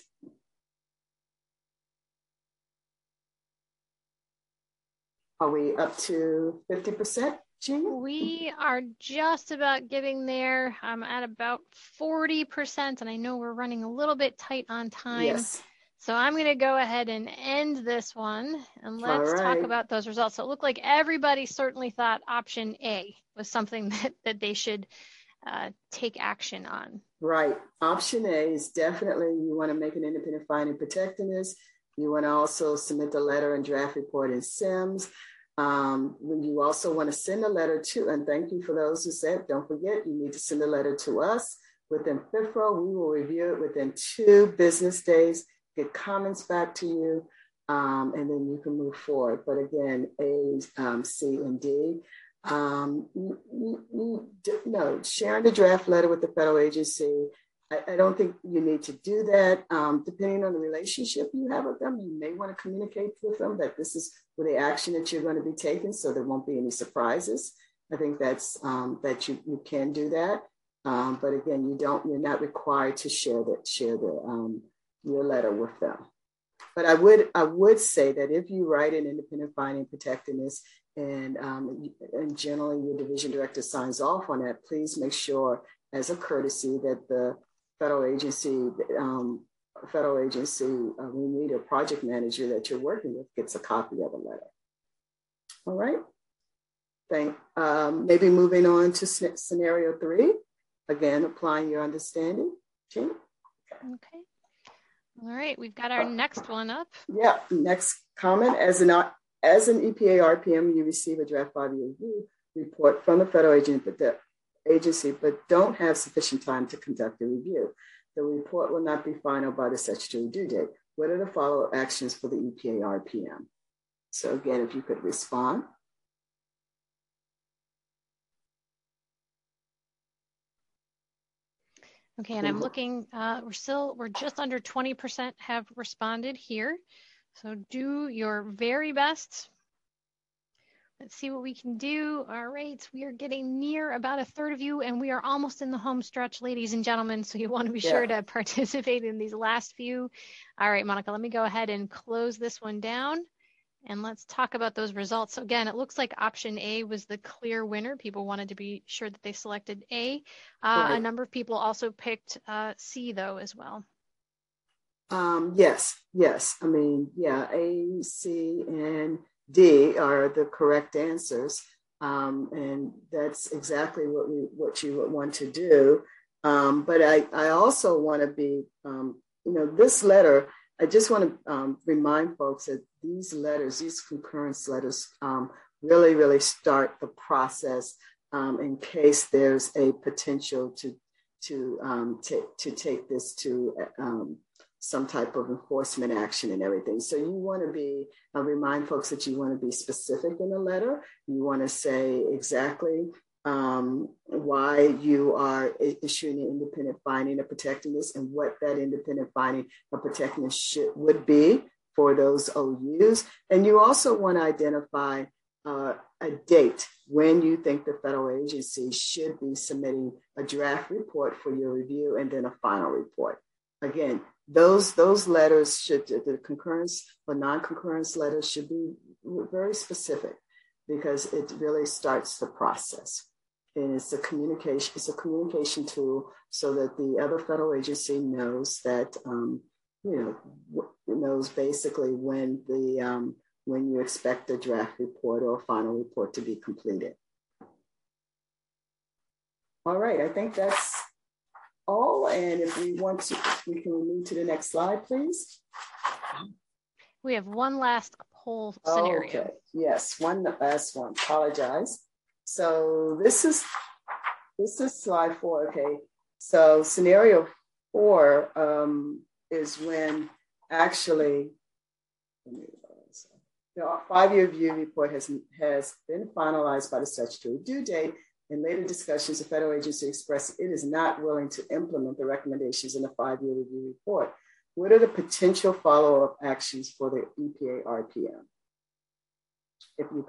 Are we up to 50%, Jean? We are just about getting there. I'm at about 40%, and I know we're running a little bit tight on time. Yes. So I'm going to go ahead and end this one, and let's talk about those results. So it looked like everybody certainly thought option A was something that they should take action on. Right. Option A is definitely, you want to make an independent finding protecting this. You want to also submit the letter and draft report in SIMS. You also want to send a letter to, and thank you for those who said, don't forget, you need to send a letter to us within FIFRA. We will review it within 2 business days, get comments back to you, and then you can move forward. But again, A, C, and D. Sharing the draft letter with the federal agency, I don't think you need to do that. Depending on the relationship you have with them, you may want to communicate with them that this is the action that you're going to be taking, so there won't be any surprises. I think that's that you can do that, but again, you're not required to share your letter with them. But I would say that if you write an independent finding protecting this, and generally your division director signs off on that, please make sure, as a courtesy, that the federal agency, we need a project manager that you're working with gets a copy of the letter. All right. Maybe moving on to scenario 3. Again, applying your understanding. Jean? Okay. All right, we've got our next one up. Yeah, next comment. As an EPA RPM, you receive a draft 5-year review report from the federal agency, but don't have sufficient time to conduct a review. The report will not be final by the statutory due date. What are the follow-up actions for the EPA RPM? So again, if you could respond. Okay, and I'm looking, we're just under 20% have responded here. So do your very best. Let's see what we can do. All right, we are getting near about a third of you, and we are almost in the home stretch, ladies and gentlemen. So you want to be sure to participate in these last few. All right, Monica, let me go ahead and close this one down. And let's talk about those results. So again, it looks like option A was the clear winner. People wanted to be sure that they selected A. A number of people also picked C, though, as well. Yes. I mean, A, C, and D are the correct answers. And that's exactly what you would want to do. But I also want to be, this letter, I just want to remind folks that these concurrence letters really start the process in case there's a potential to take this to some type of enforcement action and everything. So you want to be, remind folks that you want to be specific in the letter. You want to say exactly why you are issuing an independent finding of protectiveness and what that independent finding of protectiveness would be for those OUs. And you also want to identify a date when you think the federal agency should be submitting a draft report for your review and then a final report. Again, those letters should, the concurrence or non-concurrence letters should be very specific because it really starts the process. And it's a communication tool so that the other federal agency knows that, knows basically when you expect a draft report or a final report to be completed. All right, I think that's all. And if we want to, we can move to the next slide, please. We have one last poll scenario. Okay, yes, one last one. Apologize. So this is slide 4. Okay, so scenario 4 is when actually the 5-year review report has been finalized by the statutory due date. In later discussions, the federal agency expressed it is not willing to implement the recommendations in the 5-year review report. What are the potential follow-up actions for the EPA RPM? If you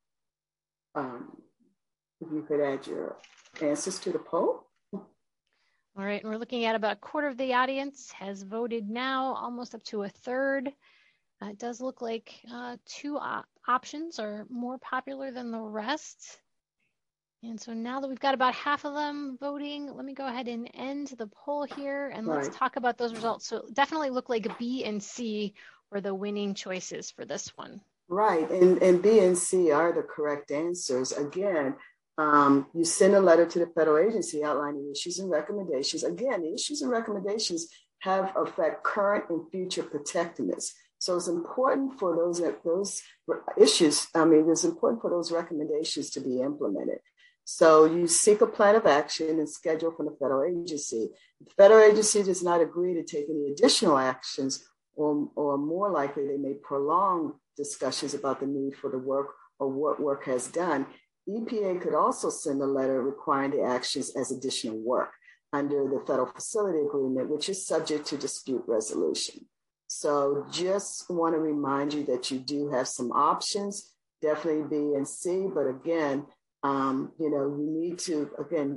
could add your answers to the poll. All right, and we're looking at about a quarter of the audience has voted now, almost up to a third. It does look like 2 options are more popular than the rest. And so now that we've got about half of them voting, let me go ahead and end the poll here and let's talk about those results. So it definitely look like B and C were the winning choices for this one. Right, and B and C are the correct answers. Again, you send a letter to the federal agency outlining issues and recommendations. Again, the issues and recommendations affect current and future protectiveness. So it's important for those issues. It's important for those recommendations to be implemented. So you seek a plan of action and schedule from the federal agency. If the federal agency does not agree to take any additional actions, or more likely they may prolong discussions about the need for the work or what work has done, EPA could also send a letter requiring the actions as additional work under the Federal Facility Agreement, which is subject to dispute resolution. So just want to remind you that you do have some options, definitely B and C, but again, you need to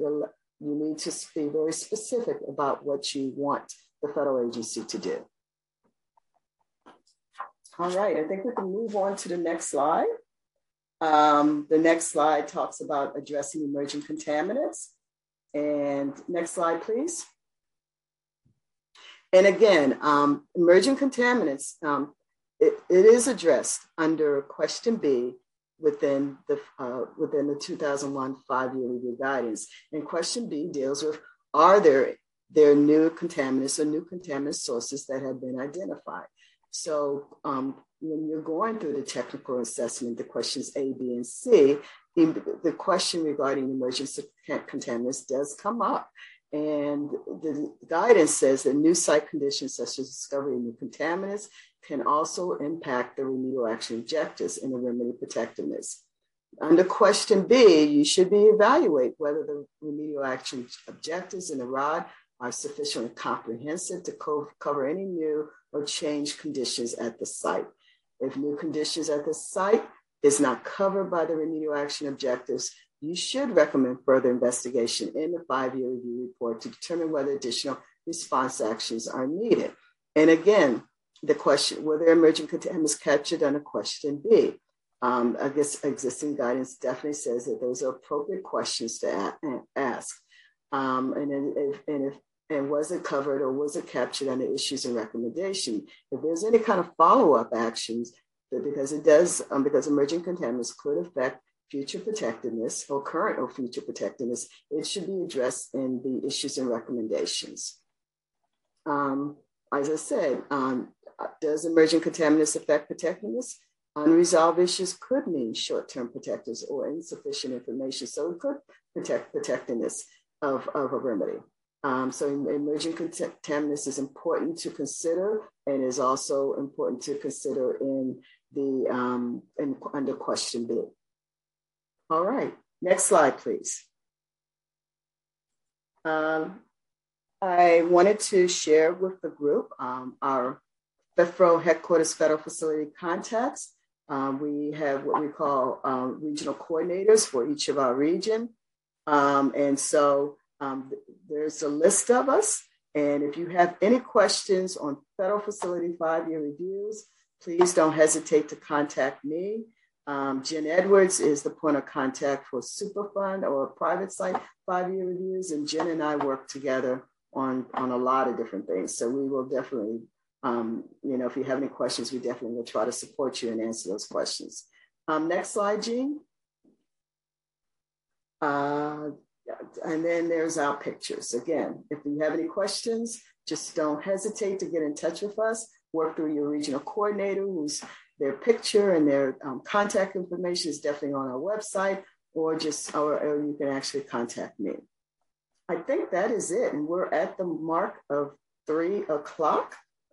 be very specific about what you want the federal agency to do. All right, I think we can move on to the next slide. The next slide talks about addressing emerging contaminants. And next slide, please. And again, emerging contaminants, it is addressed under question B within the 2001 5-year review guidance. And question B deals with, are there new contaminants or new contaminant sources that have been identified? So when you're going through the technical assessment, the questions A, B, and C, the question regarding emerging contaminants does come up. And the guidance says that new site conditions such as discovery of new contaminants can also impact the remedial action objectives in the remedy protectiveness. Under question B, you should evaluate whether the remedial action objectives in the ROD are sufficiently comprehensive to cover any new or changed conditions at the site. If new conditions at the site is not covered by the remedial action objectives, you should recommend further investigation in the 5-year review report to determine whether additional response actions are needed. And again, the question, were there emerging contaminants captured under question B? I guess existing guidance definitely says that those are appropriate questions to ask. And was it covered or was it captured under issues and recommendation? If there's any kind of follow-up actions, because emerging contaminants could affect future protectiveness or current or future protectiveness, it should be addressed in the issues and recommendations. As I said, does emerging contaminants affect protectiveness? Unresolved issues could mean short-term protectiveness or insufficient information, so it could protect protectiveness of a remedy. So emerging contaminants is important to consider and is also important to consider in the under question B. All right, next slide, please. I wanted to share with the group our FIFRO headquarters federal facility contacts. We have what we call regional coordinators for each of our region. And so there's a list of us. And if you have any questions on federal facility 5-year reviews, please don't hesitate to contact me. Jen Edwards is the point of contact for Superfund or private site 5-year reviews. And Jen and I work together on a lot of different things. So we will definitely, if you have any questions, we definitely will try to support you and answer those questions. Next slide, Jean. And then there's our pictures. Again, if you have any questions, just don't hesitate to get in touch with us. Work through your regional coordinator, who's their picture and their contact information is definitely on our website, or you can actually contact me. I think that is it. And we're at the mark of 3 o'clock.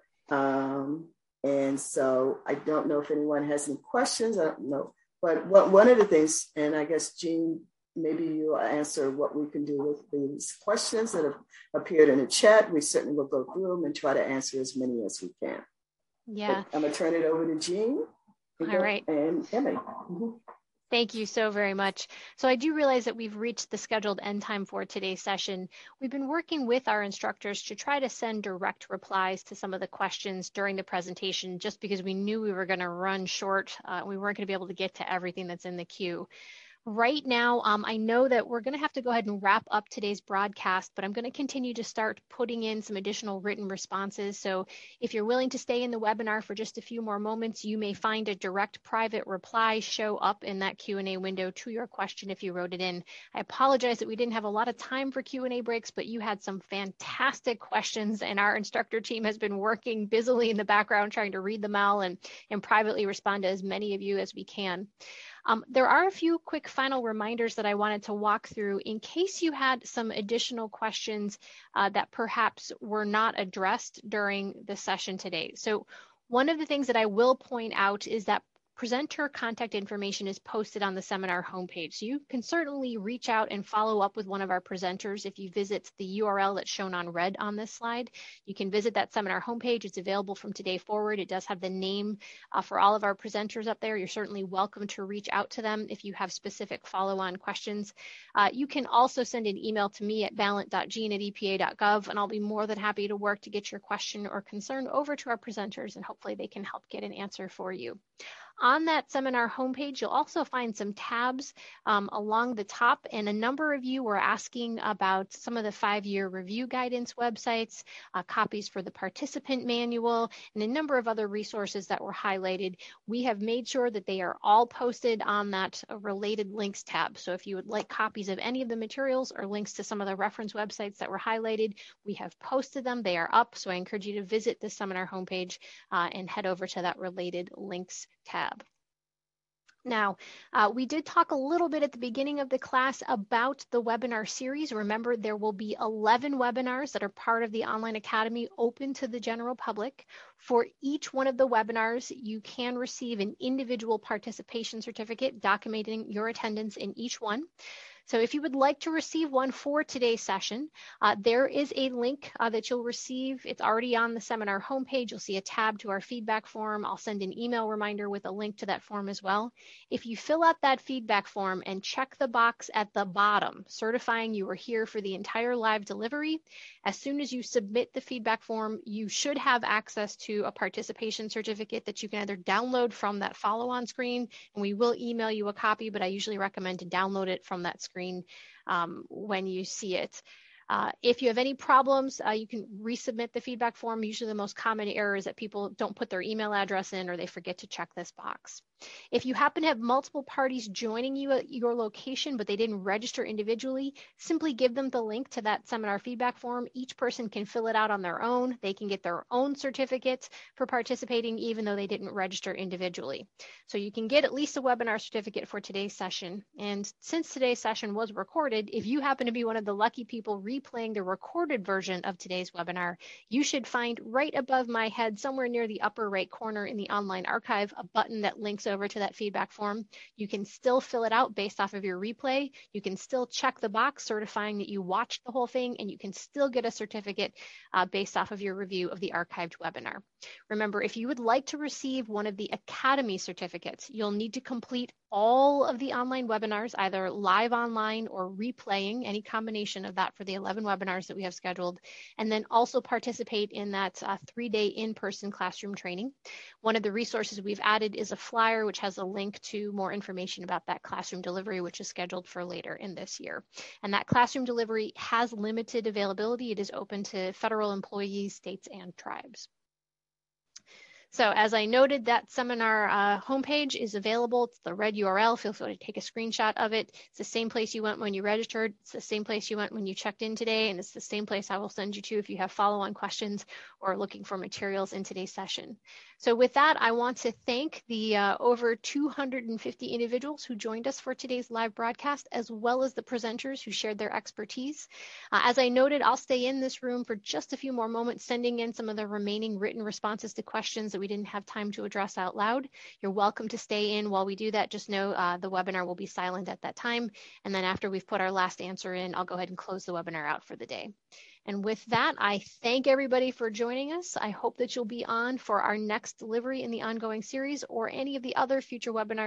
And so I don't know if anyone has any questions. I don't know. But one of the things, and I guess, Jean, maybe you'll answer what we can do with these questions that have appeared in the chat. We certainly will go through them and try to answer as many as we can. Yeah. I'm going to turn it over to Jean. All right. And Emmy. Mm-hmm. Thank you so very much. So I do realize that we've reached the scheduled end time for today's session. We've been working with our instructors to try to send direct replies to some of the questions during the presentation, just because we knew we were going to run short. We weren't going to be able to get to everything that's in the queue. Right now, I know that we're going to have to go ahead and wrap up today's broadcast, but I'm going to continue to start putting in some additional written responses. So if you're willing to stay in the webinar for just a few more moments, you may find a direct private reply show up in that Q&A window to your question if you wrote it in. I apologize that we didn't have a lot of time for Q&A breaks, but you had some fantastic questions, and our instructor team has been working busily in the background trying to read them all and privately respond to as many of you as we can. There are a few quick final reminders that I wanted to walk through in case you had some additional questions that perhaps were not addressed during the session today. So one of the things that I will point out is that presenter contact information is posted on the seminar homepage. So you can certainly reach out and follow up with one of our presenters if you visit the URL that's shown on red on this slide. You can visit that seminar homepage. It's available from today forward. It does have the name for all of our presenters up there. You're certainly welcome to reach out to them if you have specific follow-on questions. You can also send an email to me at balint.jean@epa.gov, and I'll be more than happy to work to get your question or concern over to our presenters, and hopefully they can help get an answer for you. On that seminar homepage, you'll also find some tabs along the top, and a number of you were asking about some of the 5-year review guidance websites, copies for the participant manual, and a number of other resources that were highlighted. We have made sure that they are all posted on that related links tab. So if you would like copies of any of the materials or links to some of the reference websites that were highlighted, we have posted them. They are up, so I encourage you to visit the seminar homepage and head over to that related links tab. Now, we did talk a little bit at the beginning of the class about the webinar series. Remember, there will be 11 webinars that are part of the Online Academy open to the general public. For each one of the webinars, you can receive an individual participation certificate documenting your attendance in each one. So if you would like to receive one for today's session, there is a link that you'll receive. It's already on the seminar homepage. You'll see a tab to our feedback form. I'll send an email reminder with a link to that form as well. If you fill out that feedback form and check the box at the bottom, certifying you were here for the entire live delivery, as soon as you submit the feedback form, you should have access to a participation certificate that you can either download from that follow-on screen, and we will email you a copy, but I usually recommend to download it from that screen when you see it. If you have any problems, you can resubmit the feedback form. Usually the most common error is that people don't put their email address in or they forget to check this box. If you happen to have multiple parties joining you at your location, but they didn't register individually, simply give them the link to that seminar feedback form. Each person can fill it out on their own. They can get their own certificates for participating, even though they didn't register individually. So you can get at least a webinar certificate for today's session. And since today's session was recorded, if you happen to be one of the lucky people replaying the recorded version of today's webinar, you should find right above my head, somewhere near the upper right corner in the online archive, a button that links over to that feedback form. You can still fill it out based off of your replay. You can still check the box certifying that you watched the whole thing, and you can still get a certificate based off of your review of the archived webinar. Remember, if you would like to receive one of the Academy certificates, you'll need to complete all of the online webinars, either live online or replaying, any combination of that for the 11 webinars that we have scheduled, and then also participate in that 3-day in-person classroom training. One of the resources we've added is a flyer, which has a link to more information about that classroom delivery, which is scheduled for later in this year. And that classroom delivery has limited availability. It is open to federal employees, states, and tribes. So as I noted, that seminar homepage is available. It's the red URL. Feel free to take a screenshot of it. It's the same place you went when you registered. It's the same place you went when you checked in today. And it's the same place I will send you to if you have follow-on questions or looking for materials in today's session. So with that, I want to thank the over 250 individuals who joined us for today's live broadcast, as well as the presenters who shared their expertise. As I noted, I'll stay in this room for just a few more moments, sending in some of the remaining written responses to questions that we didn't have time to address out loud. You're welcome to stay in while we do that. Just know the webinar will be silent at that time. And then after we've put our last answer in, I'll go ahead and close the webinar out for the day. And with that, I thank everybody for joining us. I hope that you'll be on for our next delivery in the ongoing series or any of the other future webinars